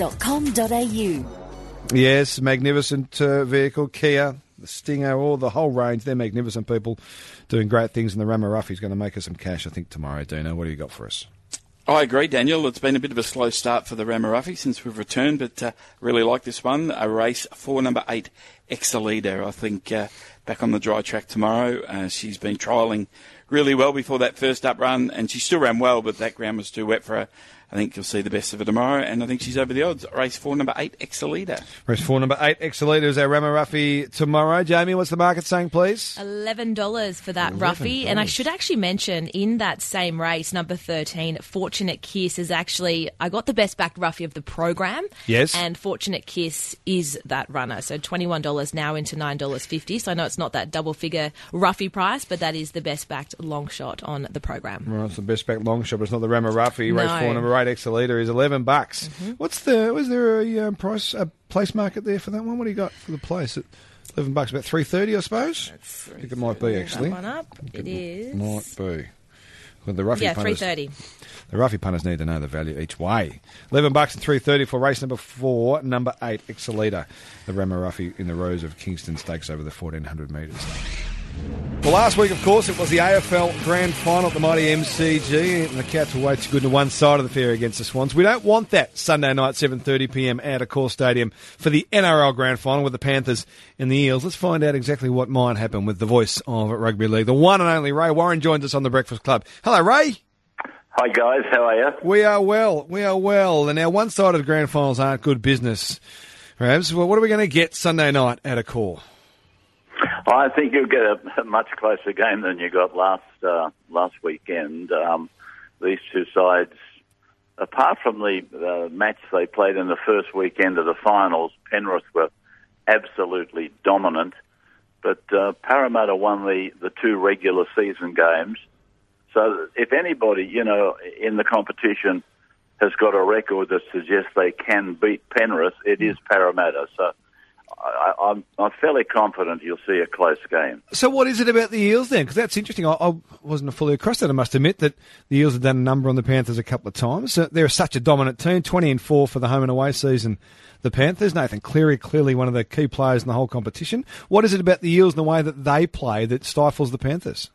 kia.com.au. Yes, magnificent vehicle, Kia, the Stinger, the whole range. They're magnificent people doing great things, and the Ramaruffy's going to make us some cash, I think, tomorrow. Dino, what do you got for us? I agree, Daniel. It's been a bit of a slow start for the Ramaruffy since we've returned, but really like this one. A race for number 8, Exalida. I think back on the dry track tomorrow. She's been trialling really well before that first up run, and she still ran well, but that ground was too wet for her. I think you'll see the best of her tomorrow, and I think she's over the odds. Race 4, number 8, Exalida. Race 4, number 8, Exalida is our Ramaruffy tomorrow. Jamie, what's the market saying, please? $11 for that Ruffy. And I should actually mention, in that same race, number 13, Fortunate Kiss is actually, I got the best backed Ruffy of the program. Yes. And Fortunate Kiss is that runner. So $21 now into $9.50. So I know it's not that double figure Ruffy price, but that is the best backed long shot on the program. Right, it's the best backed long shot, but it's not the Ramaruffy. No. Race 4, number 8, Exalida is $11. Was there a place market there for that one? What do you got for the place? At $11, about $3.30, I suppose. I think it might be actually. That one up. It is. Might be. Well, the Ruffy punters, $3.30. The Ruffy punters need to know the value each way. $11 and $3.30 for race number 4, number 8, Exalida, the Ramaruffy in the Rose of Kingston Stakes over the 1,400 metres. Well, last week, of course, it was the AFL Grand Final at the mighty MCG, and the Cats will way too good to one side of the fair against the Swans. We don't want that Sunday night, 7:30pm at Accor Stadium for the NRL Grand Final with the Panthers and the Eels. Let's find out exactly what might happen with the voice of rugby league. The one and only Ray Warren joins us on the Breakfast Club. Hello, Ray. Hi, guys. How are you? We are well. And our one-sided grand finals aren't good business. Rabs, well, what are we going to get Sunday night at Accor? I think you'll get a much closer game than you got last weekend. These two sides, apart from the match they played in the first weekend of the finals, Penrith were absolutely dominant. But Parramatta won the 2 regular season games. So if anybody, in the competition has got a record that suggests they can beat Penrith, it is Parramatta. So I'm fairly confident you'll see a close game. So what is it about the Eels then? Because that's interesting. I wasn't fully across that, I must admit, that the Eels have done a number on the Panthers a couple of times. They're such a dominant team, 20-4 for the home and away season. The Panthers, Nathan Cleary, clearly one of the key players in the whole competition. What is it about the Eels and the way that they play that stifles the Panthers?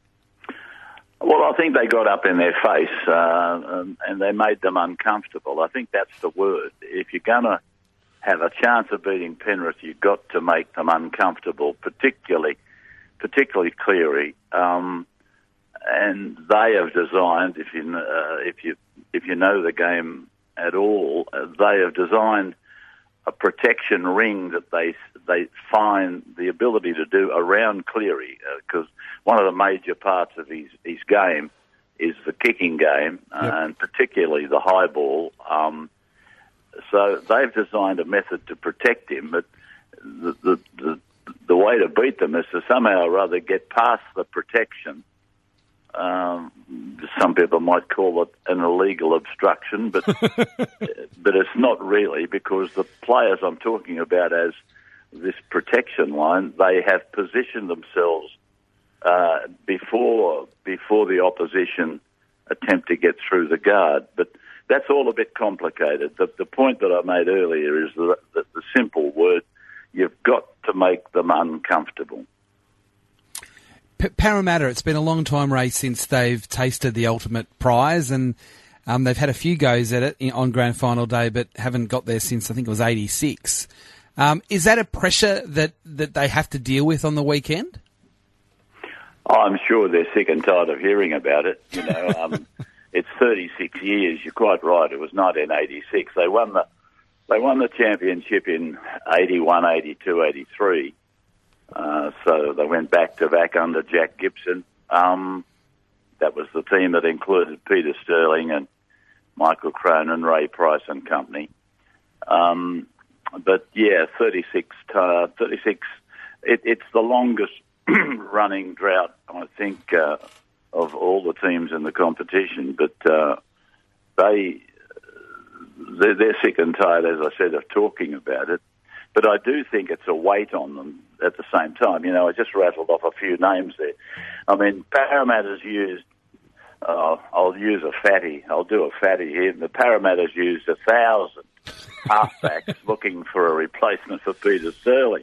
Well, I think they got up in their face and they made them uncomfortable. I think that's the word. If you're going to have a chance of beating Penrith, you've got to make them uncomfortable, particularly Cleary. And they have designed, if you know the game at all, they have designed a protection ring that they find the ability to do around Cleary, because one of the major parts of his game is the kicking game, and particularly the high ball. So they've designed a method to protect him, but the way to beat them is to somehow or other get past the protection. Some people might call it an illegal obstruction, but but it's not really, because the players I'm talking about as this protection line, they have positioned themselves before the opposition attempt to get through the guard. But that's all a bit complicated. The point that I made earlier is the simple word: you've got to make them uncomfortable. Parramatta, it's been a long time, Ray, since they've tasted the ultimate prize, and they've had a few goes at it on grand final day, but haven't got there since, I think it was 86. Is that a pressure that they have to deal with on the weekend? I'm sure they're sick and tired of hearing about it. It's 36 years. You're quite right. It was 1986. They won the championship in 81, 82, 83. So they went back-to-back under Jack Gibson. That was the team that included Peter Sterling and Michael Cronin, Ray Price and company. But yeah, 36. It's the longest running drought, I think, of all the teams in the competition, but they're sick and tired, as I said, of talking about it. But I do think it's a weight on them at the same time. You know, I just rattled off a few names there. I mean, Parramatta's used, I'll use a fatty, I'll do a fatty here. The Parramatta's used 1,000 halfbacks looking for a replacement for Peter Sterling.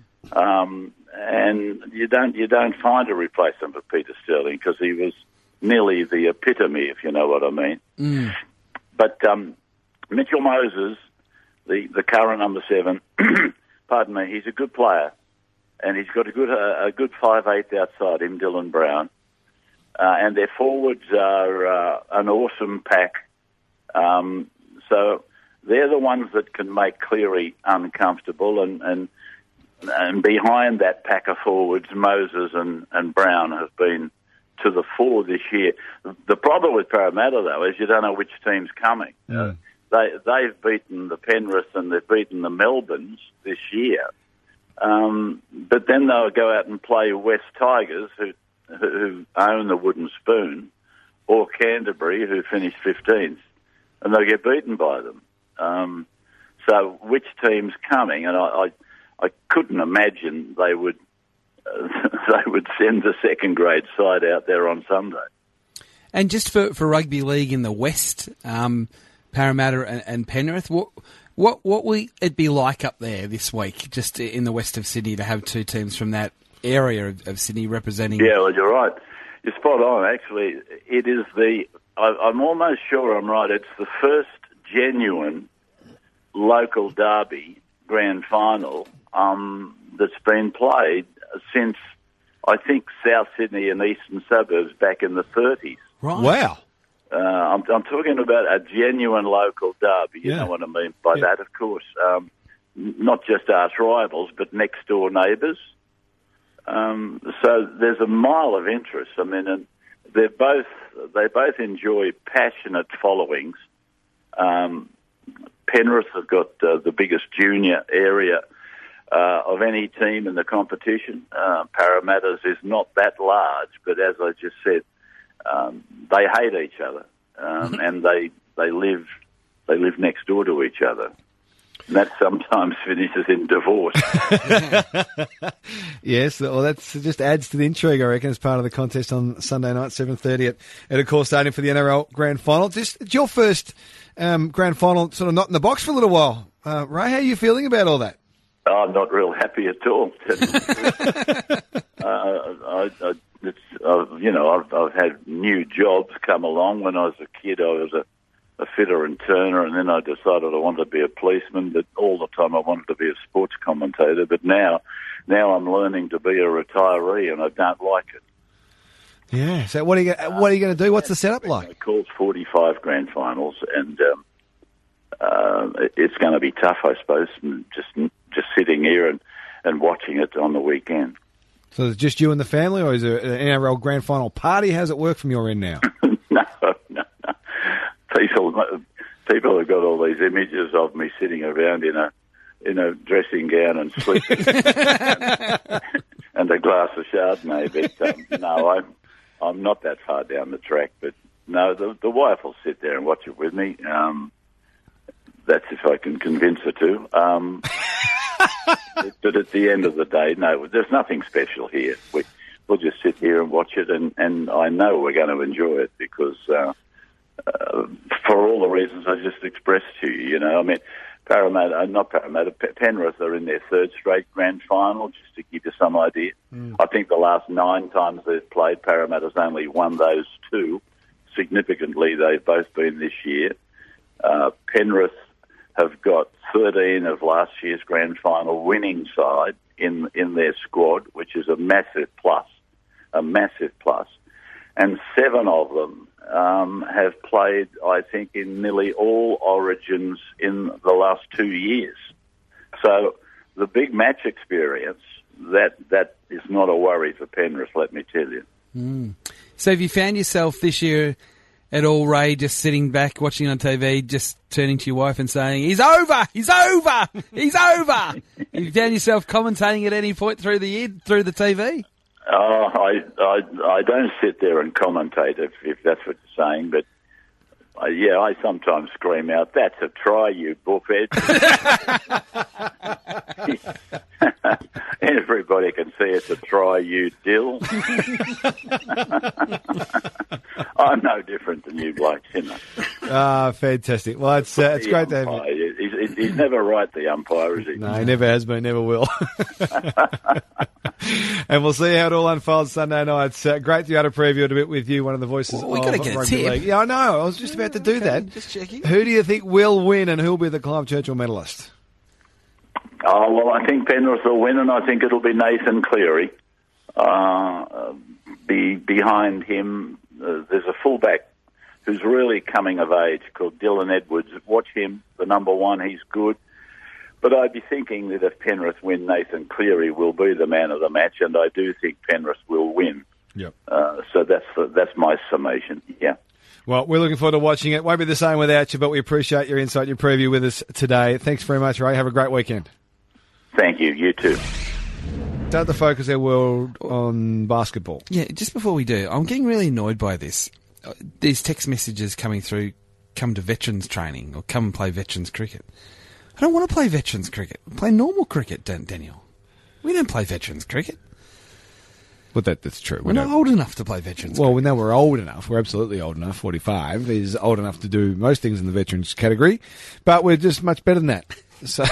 And you don't find a replacement for Peter Sterling because he was nearly the epitome, if you know what I mean. Mm. But Mitchell Moses, the current number 7, pardon me, he's a good player, and he's got a good 5'8" outside him, Dylan Brown, and their forwards are an awesome pack. So they're the ones that can make Cleary uncomfortable, and behind that pack of forwards, Moses and Brown have been to the fore this year. The problem with Parramatta, though, is you don't know which team's coming. Mm. They've beaten the Penrith and they've beaten the Melbournes this year. But then they'll go out and play West Tigers, who own the wooden spoon, or Canterbury, who finished 15th, and they'll get beaten by them. So which team's coming? And I couldn't imagine they would send the second grade side out there on Sunday. And just for rugby league in the West, Parramatta and Penrith, what will it be like up there this week, just in the west of Sydney, to have two teams from that area of Sydney representing? Yeah, well, you're right. You're spot on, actually. It is I'm almost sure I'm right, it's the first genuine local derby grand final that's been played since, I think, South Sydney and eastern suburbs back in the 30s. Right. Wow. I'm talking about a genuine local derby. You know what I mean by that, of course. Not just arch rivals, but next door neighbours. So there's a mile of interest. I mean, and they both enjoy passionate followings. Penrith have got the biggest junior area of any team in the competition. Parramatta's is not that large, but as I just said, they hate each other, and they live next door to each other. And that sometimes finishes in divorce. Yes, well, that just adds to the intrigue, I reckon, as part of the contest on Sunday night, 7:30 at Accor Stadium for the NRL Grand Final. It's your first Grand Final sort of not in the box for a little while. Ray, how are you feeling about all that? I'm not real happy at all. I've had new jobs come along. When I was a kid, I was a fitter and turner, and then I decided I wanted to be a policeman, but all the time I wanted to be a sports commentator. But now I'm learning to be a retiree, and I don't like it. Yeah. So what are you going to do? What's the setup like? It calls 45 grand finals, and it's going to be tough, I suppose. Just sitting here and watching it on the weekend. So it's just you and the family, or is there an NRL Grand Final party? How's it work from your end now? No. People have got all these images of me sitting around in a dressing gown and sleeping and a glass of Chardonnay. But no, I'm not that far down the track. But no, the wife will sit there and watch it with me. That's if I can convince her to. But at the end of the day, no, there's nothing special here. We'll just sit here and watch it, and I know we're going to enjoy it because for all the reasons I just expressed to you, you know. I mean, Penrith are in their third straight grand final, just to give you some idea. I think the last 9 times they've played, Parramatta's only won those 2. Significantly, they've both been this year. Penrith have got 13 of last year's grand final winning side in their squad, which is a massive plus. And 7 of them have played, I think, in nearly all origins in the last 2 years. So the big match experience, that is not a worry for Penrith, let me tell you. So have you found yourself this year at all, Ray, just sitting back, watching on TV, just turning to your wife and saying, he's over! He's over! He's over! Have you found yourself commentating at any point through the year, through the TV? I don't sit there and commentate if that's what you're saying, but I sometimes scream out, "That's a try, you buffhead." Everybody can see it's a try, you dill. I'm no different than you blokes, you know. Fantastic. Well, it's great to have you. He's never right, the umpire, is he? No, he never has been, never will. And we'll see how it all unfolds Sunday night. It's great to be able to preview it a bit with you, one of the voices Well, we of gotta get a rugby tip. league. Yeah, I know. I was just about to do that. Just checking. Who do you think will win and who will be the Clive Churchill medalist? Oh, well, I think Penrith will win, and I think it'll be Nathan Cleary. Behind him, there's a fullback who's really coming of age called Dylan Edwards. Watch him, the number one, he's good. But I'd be thinking that if Penrith win, Nathan Cleary will be the man of the match, and I do think Penrith will win. Yep. So that's my summation, yeah. Well, we're looking forward to watching it. Won't be the same without you, but we appreciate your insight, your preview with us today. Thanks very much, Ray. Have a great weekend. Thank you. You too. Start to focus our world on basketball. Yeah, just before we do, I'm getting really annoyed by this. These text messages coming through, come to veterans training or come and play veterans cricket. I don't want to play veterans cricket. I play normal cricket, Daniel. We don't play veterans cricket. Well, that's true. We're not old enough to play veterans Well, cricket. now we're old enough. We're absolutely old enough. 45 is old enough to do most things in the veterans category, but we're just much better than that. So,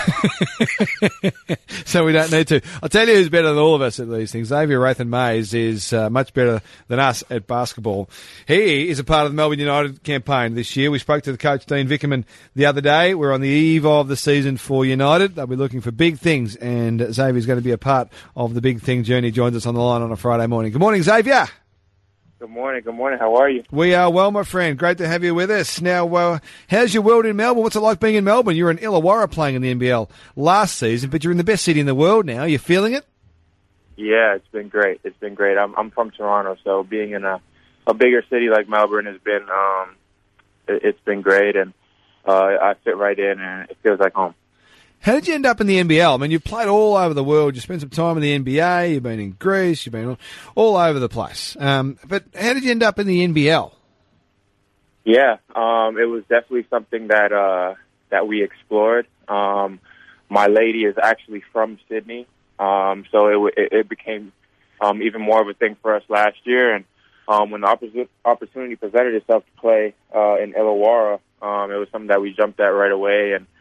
so we don't need to. I'll tell you who's better than all of us at these things. Xavier Rathan-Mayes is much better than us at basketball. He is a part of the Melbourne United campaign this year. We spoke to the coach, Dean Vickerman, the other day. We're on the eve of the season for United. They'll be looking for big things, and Xavier's going to be a part of the big thing journey. He joins us on the line on a Friday morning. Good morning, Xavier. Good morning. Good morning. How are you? We are well, my friend. Great to have you with us. Now, how's your world in Melbourne? What's it like being in Melbourne? You were in Illawarra playing in the NBL last season, but you're in the best city in the world now. You feeling it? Yeah, it's been great. It's been great. I'm from Toronto, so being in a bigger city like Melbourne has been it's been great, and I fit right in, and it feels like home. How did you end up in the NBL? I mean, you've played all over the world. You spent some time in the NBA. You've been in Greece. You've been all over the place. But how did you end up in the NBL? Yeah, it was definitely something that we explored. My lady is actually from Sydney, so it became even more of a thing for us last year. And when the opportunity presented itself to play in Illawarra, it was something that we jumped at right away. And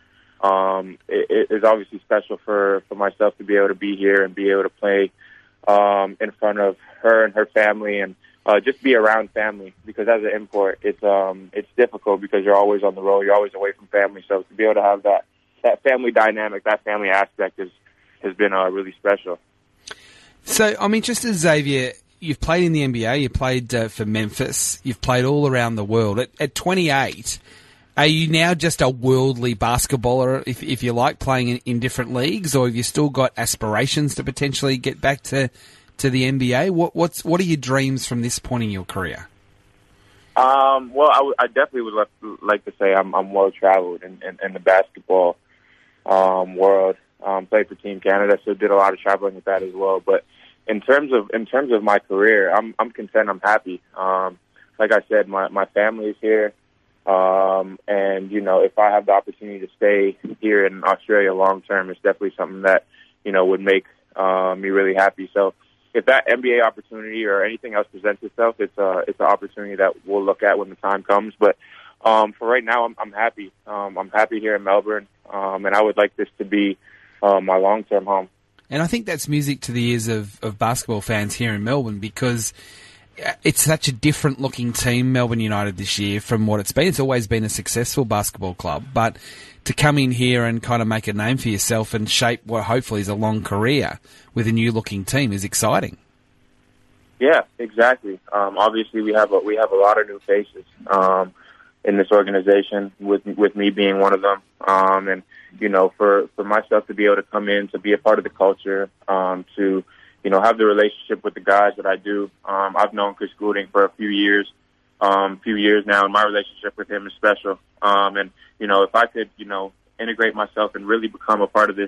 it is obviously special for myself to be able to be here and be able to play in front of her and her family, and just be around family, because as an import, it's difficult because you're always on the road, you're always away from family. So to be able to have that family dynamic, that family aspect has been really special. So I'm interested, Xavier. You've played in the NBA. You played for Memphis. You've played all around the world. At 28. Are you now just a worldly basketballer, if you like, playing in different leagues, or have you still got aspirations to potentially get back to the NBA? What are your dreams from this point in your career? Well, I definitely would like to say I'm well traveled in the basketball world. Played for Team Canada, so did a lot of traveling with that as well. But in terms of my career, I'm content. I'm happy. Like I said, my family is here. And, if I have the opportunity to stay here in Australia long term, it's definitely something that, would make me really happy. So if that NBA opportunity or anything else presents itself, it's an opportunity that we'll look at when the time comes. But for right now, I'm happy. I'm happy here in Melbourne, and I would like this to be my long-term home. And I think that's music to the ears of basketball fans here in Melbourne, because it's such a different-looking team, Melbourne United, this year from what it's been. It's always been a successful basketball club, but to come in here and kind of make a name for yourself and shape what hopefully is a long career with a new-looking team is exciting. Yeah, exactly. Obviously, we have a lot of new faces in this organization, with me being one of them. And for myself to be able to come in, to be a part of the culture, to have the relationship with the guys that I do. I've known Chris Goulding for a few years now, and my relationship with him is special. And if I could, integrate myself and really become a part of this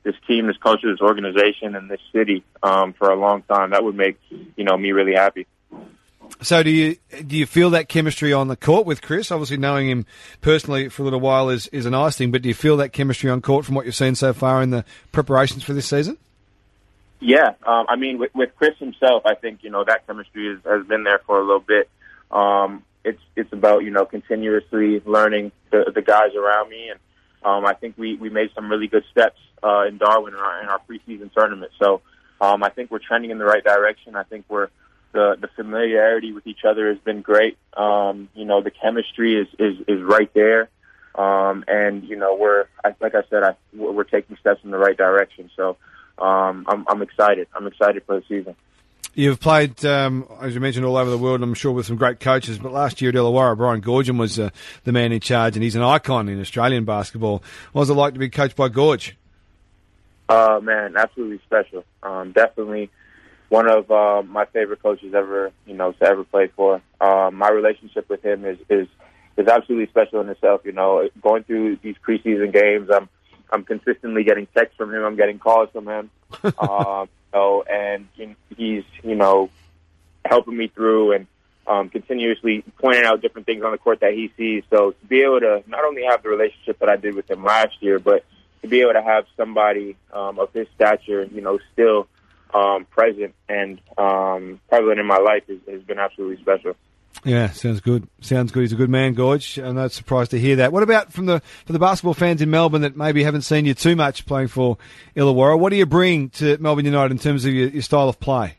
team, this culture, this organization, and this city for a long time. That would make me really happy. So do you feel that chemistry on the court with Chris? Obviously, knowing him personally for a little while is a nice thing, but do you feel that chemistry on court from what you've seen so far in the preparations for this season? Yeah, I mean, with Chris himself, I think that chemistry has been there for a little bit. It's about continuously learning the guys around me, and I think we made some really good steps in Darwin in our preseason tournament. So I think we're trending in the right direction. I think the familiarity with each other has been great. The chemistry is right there, and we're taking steps in the right direction. So I'm excited. I'm excited for the season. You've played, as you mentioned, all over the world, I'm sure, with some great coaches. But last year at Illawarra, Brian Goorjian was the man in charge, and he's an icon in Australian basketball. What was it like to be coached by Gorge? Man, absolutely special. Definitely one of my favorite coaches ever, to ever play for. My relationship with him is absolutely special in itself. Going through these preseason games, I'm consistently getting texts from him. I'm getting calls from him. And he's, helping me through and continuously pointing out different things on the court that he sees. So to be able to not only have the relationship that I did with him last year, but to be able to have somebody of his stature, still present and prevalent in my life has been absolutely special. Yeah, sounds good. He's a good man, Gorge. I'm not surprised to hear that. What about for the basketball fans in Melbourne that maybe haven't seen you too much playing for Illawarra? What do you bring to Melbourne United in terms of your style of play?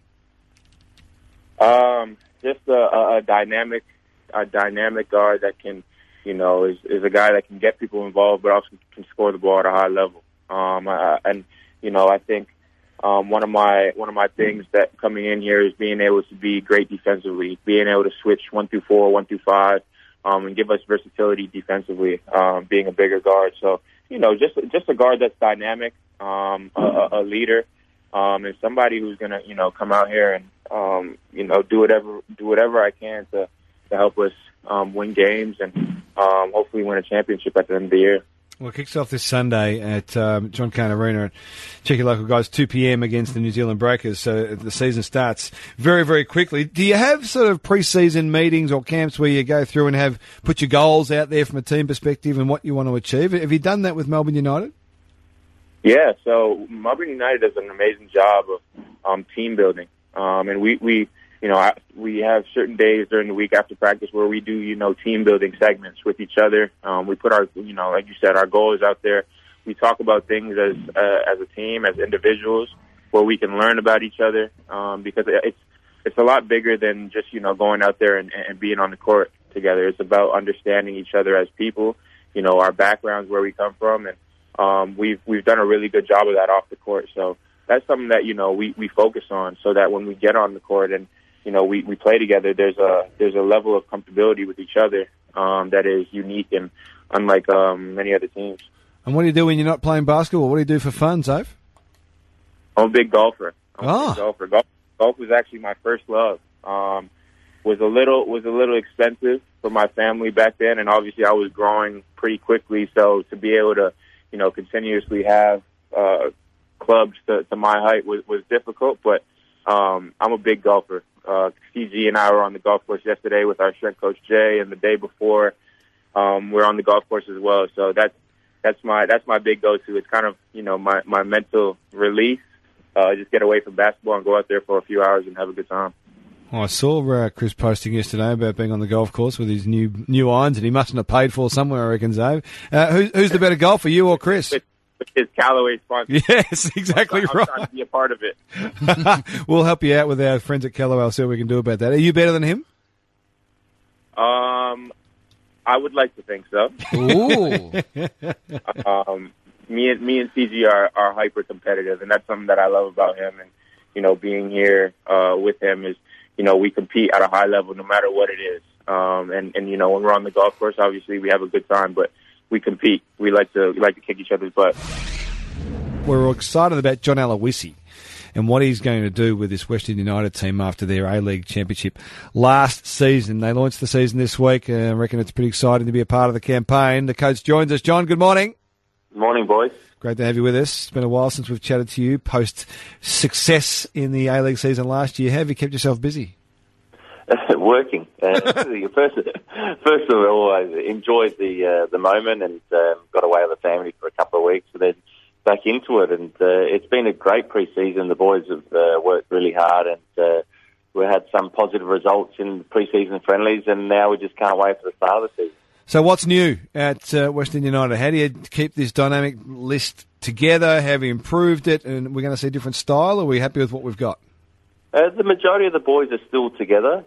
Just a dynamic guard that can, is a guy that can get people involved, but also can score the ball at a high level. I think one of my things that coming in here is being able to be great defensively, being able to switch 1 through 4, 1 through 5, and give us versatility defensively, being a bigger guard. So, just a guard that's dynamic, a leader, and somebody who's gonna, come out here and, do whatever I can to help us win games and hopefully win a championship at the end of the year. Well, it kicks off this Sunday at John Cain Arena. Check your local guys, 2 p.m. against the New Zealand Breakers. So the season starts very, very quickly. Do you have sort of pre-season meetings or camps where you go through and put your goals out there from a team perspective and what you want to achieve? Have you done that with Melbourne United? Yeah, so Melbourne United does an amazing job of team building. And we have certain days during the week after practice where we do, team building segments with each other. We put our, like you said, our goals out there. We talk about things as a team, as individuals, where we can learn about each other. Because it's a lot bigger than just, going out there and being on the court together. It's about understanding each other as people, our backgrounds, where we come from. And we've done a really good job of that off the court. So that's something that, we focus on so that when we get on the court and, we play together, there's a level of comfortability with each other that is unique and unlike many other teams. And what do you do when you're not playing basketball? What do you do for fun, Zove? I'm a big golfer. Golf was actually my first love. Was a little expensive for my family back then, and obviously I was growing pretty quickly. So to be able to, continuously have clubs to my height was difficult. But I'm a big golfer. CG and I were on the golf course yesterday with our strength coach Jay, and the day before we're on the golf course as well. So that's my big go-to. It's kind of my mental relief. Just get away from basketball and go out there for a few hours and have a good time. Well, I saw Chris posting yesterday about being on the golf course with his new irons, and he mustn't have paid for somewhere, I reckon, Zave. Who's the better golfer, you or Chris? It's Callaway sponsor. Yes, exactly right. I'm trying to be a part of it. We'll help you out with our friends at Callaway. I'll see what we can do about that. Are you better than him? I would like to think so. Ooh. Me and CG are hyper competitive, and that's something that I love about him. And being here with him is, we compete at a high level no matter what it is. And when we're on the golf course, obviously we have a good time, but we compete. We like to kick each other's butt. We're excited about John Aloisi and what he's going to do with this Western United team after their A-League championship last season. They launched the season this week. I reckon it's pretty exciting to be a part of the campaign. The coach joins us. John, good morning. Good morning, boys. Great to have you with us. It's been a while since we've chatted to you post-success in the A-League season last year. How have you kept yourself busy? Working. First of all, I enjoyed the moment and got away with the family for a couple of weeks and then back into it. And it's been a great pre-season. The boys have worked really hard and we had some positive results in the pre-season friendlies, and now we just can't wait for the start of the season. So what's new at Western United? How do you keep this dynamic list together? Have you improved it? And we're going to see a different style, or are we happy with what we've got? The majority of the boys are still together.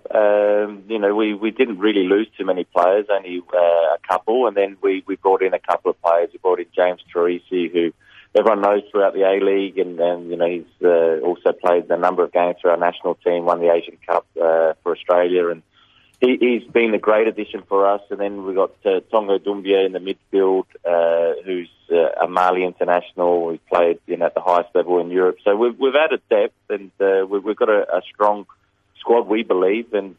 We didn't really lose too many players, only a couple, and then we brought in a couple of players. We brought in James Teresi, who everyone knows throughout the A-League, and he's also played a number of games for our national team, won the Asian Cup for Australia, and he's been a great addition for us. And then we got Tonga Doumbia in the midfield, who's a Mali international. He played at the highest level in Europe. So we've added depth, and we've got a strong squad, we believe. And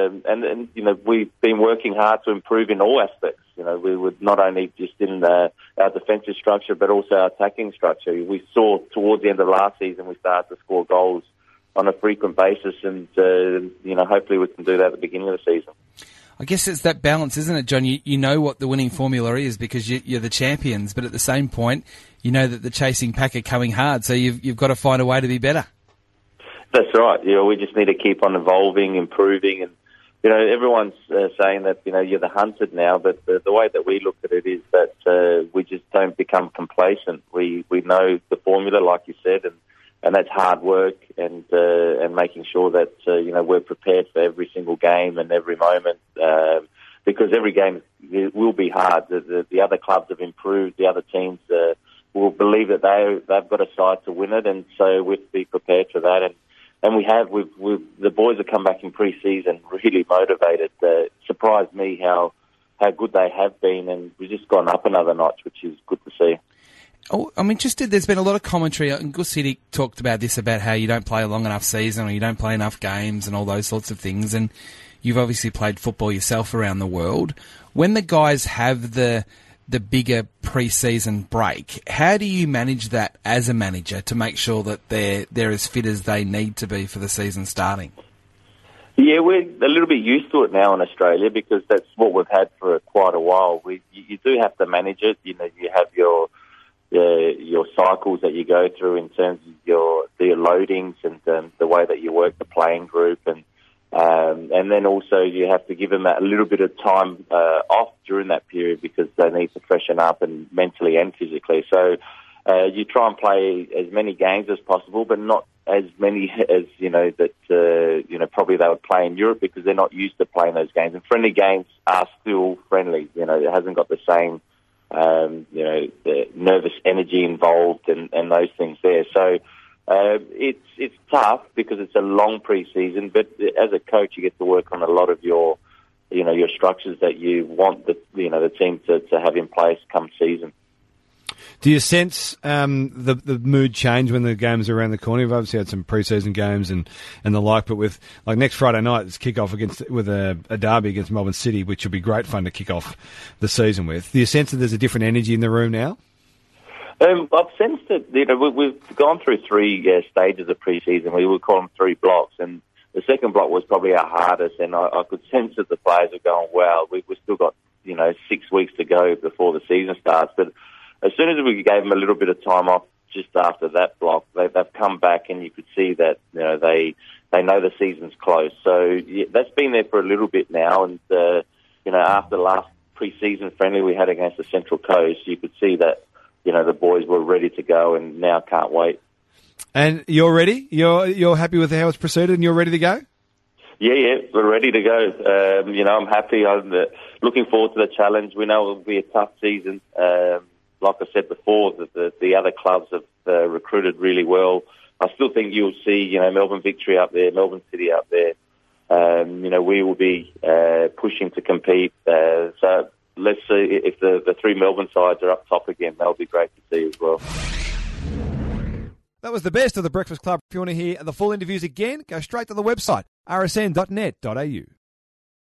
we've been working hard to improve in all aspects. We would not only just in our defensive structure, but also our attacking structure. We saw towards the end of last season, we started to score goals on a frequent basis, and hopefully we can do that at the beginning of the season. I guess it's that balance, isn't it, John? You know what the winning formula is because you're the champions, but at the same point, you know that the chasing pack are coming hard, so you've got to find a way to be better. That's right. We just need to keep on evolving, improving, and everyone's saying that you're the hunted now, but the way that we look at it is that we just don't become complacent. We know the formula, like you said, and that's hard work and making sure that we're prepared for every single game and every moment, because every game will be hard. The other clubs have improved. The other teams will believe that they've got a side to win it, and so we've be prepared for that. And we have. The boys have come back in pre-season really motivated. Surprised me how good they have been, and we've just gone up another notch, which is good to see. Oh, I mean, there's been a lot of commentary, and Gus City talked about this, about how you don't play a long enough season or you don't play enough games and all those sorts of things, and you've obviously played football yourself around the world. When the guys have the bigger pre-season break, how do you manage that as a manager to make sure that they're as fit as they need to be for the season starting? Yeah, we're a little bit used to it now in Australia because that's what we've had for quite a while. You do have to manage it. You have your cycles that you go through in terms of your loadings and the way that you work the playing group, and then also you have to give them a little bit of time off during that period because they need to freshen up and mentally and physically. So you try and play as many games as possible, but not as many as probably they would play in Europe because they're not used to playing those games. And friendly games are still friendly. It hasn't got the same the nervous energy involved and those things there. So it's tough because it's a long pre-season, but as a coach, you get to work on a lot of your structures that you want the team to have in place come season. Do you sense the mood change when the games are around the corner? You've obviously had some pre-season games and the like, but with next Friday night, it's kick-off with a derby against Melbourne City, which will be great fun to kick off the season with. Do you sense that there's a different energy in the room now? I've sensed that we've gone through three stages of pre-season. We would call them three blocks, and the second block was probably our hardest, and I could sense that the players are going, wow, we've still got 6 weeks to go before the season starts, but as soon as we gave them a little bit of time off just after that block, they've come back, and you could see that they know the season's close. So that's been there for a little bit now, and after the last pre-season friendly we had against the Central Coast, you could see that the boys were ready to go, and now can't wait. And you're ready? You're happy with how it's proceeded, and you're ready to go? Yeah, we're ready to go. I'm happy. I'm looking forward to the challenge. We know it'll be a tough season. Like I said before, the other clubs have recruited really well. I still think you'll see, Melbourne Victory up there, Melbourne City up there. We will be pushing to compete. So let's see if the three Melbourne sides are up top again. That'll be great to see as well. That was the best of the Breakfast Club. If you want to hear the full interviews again, go straight to the website, rsn.net.au.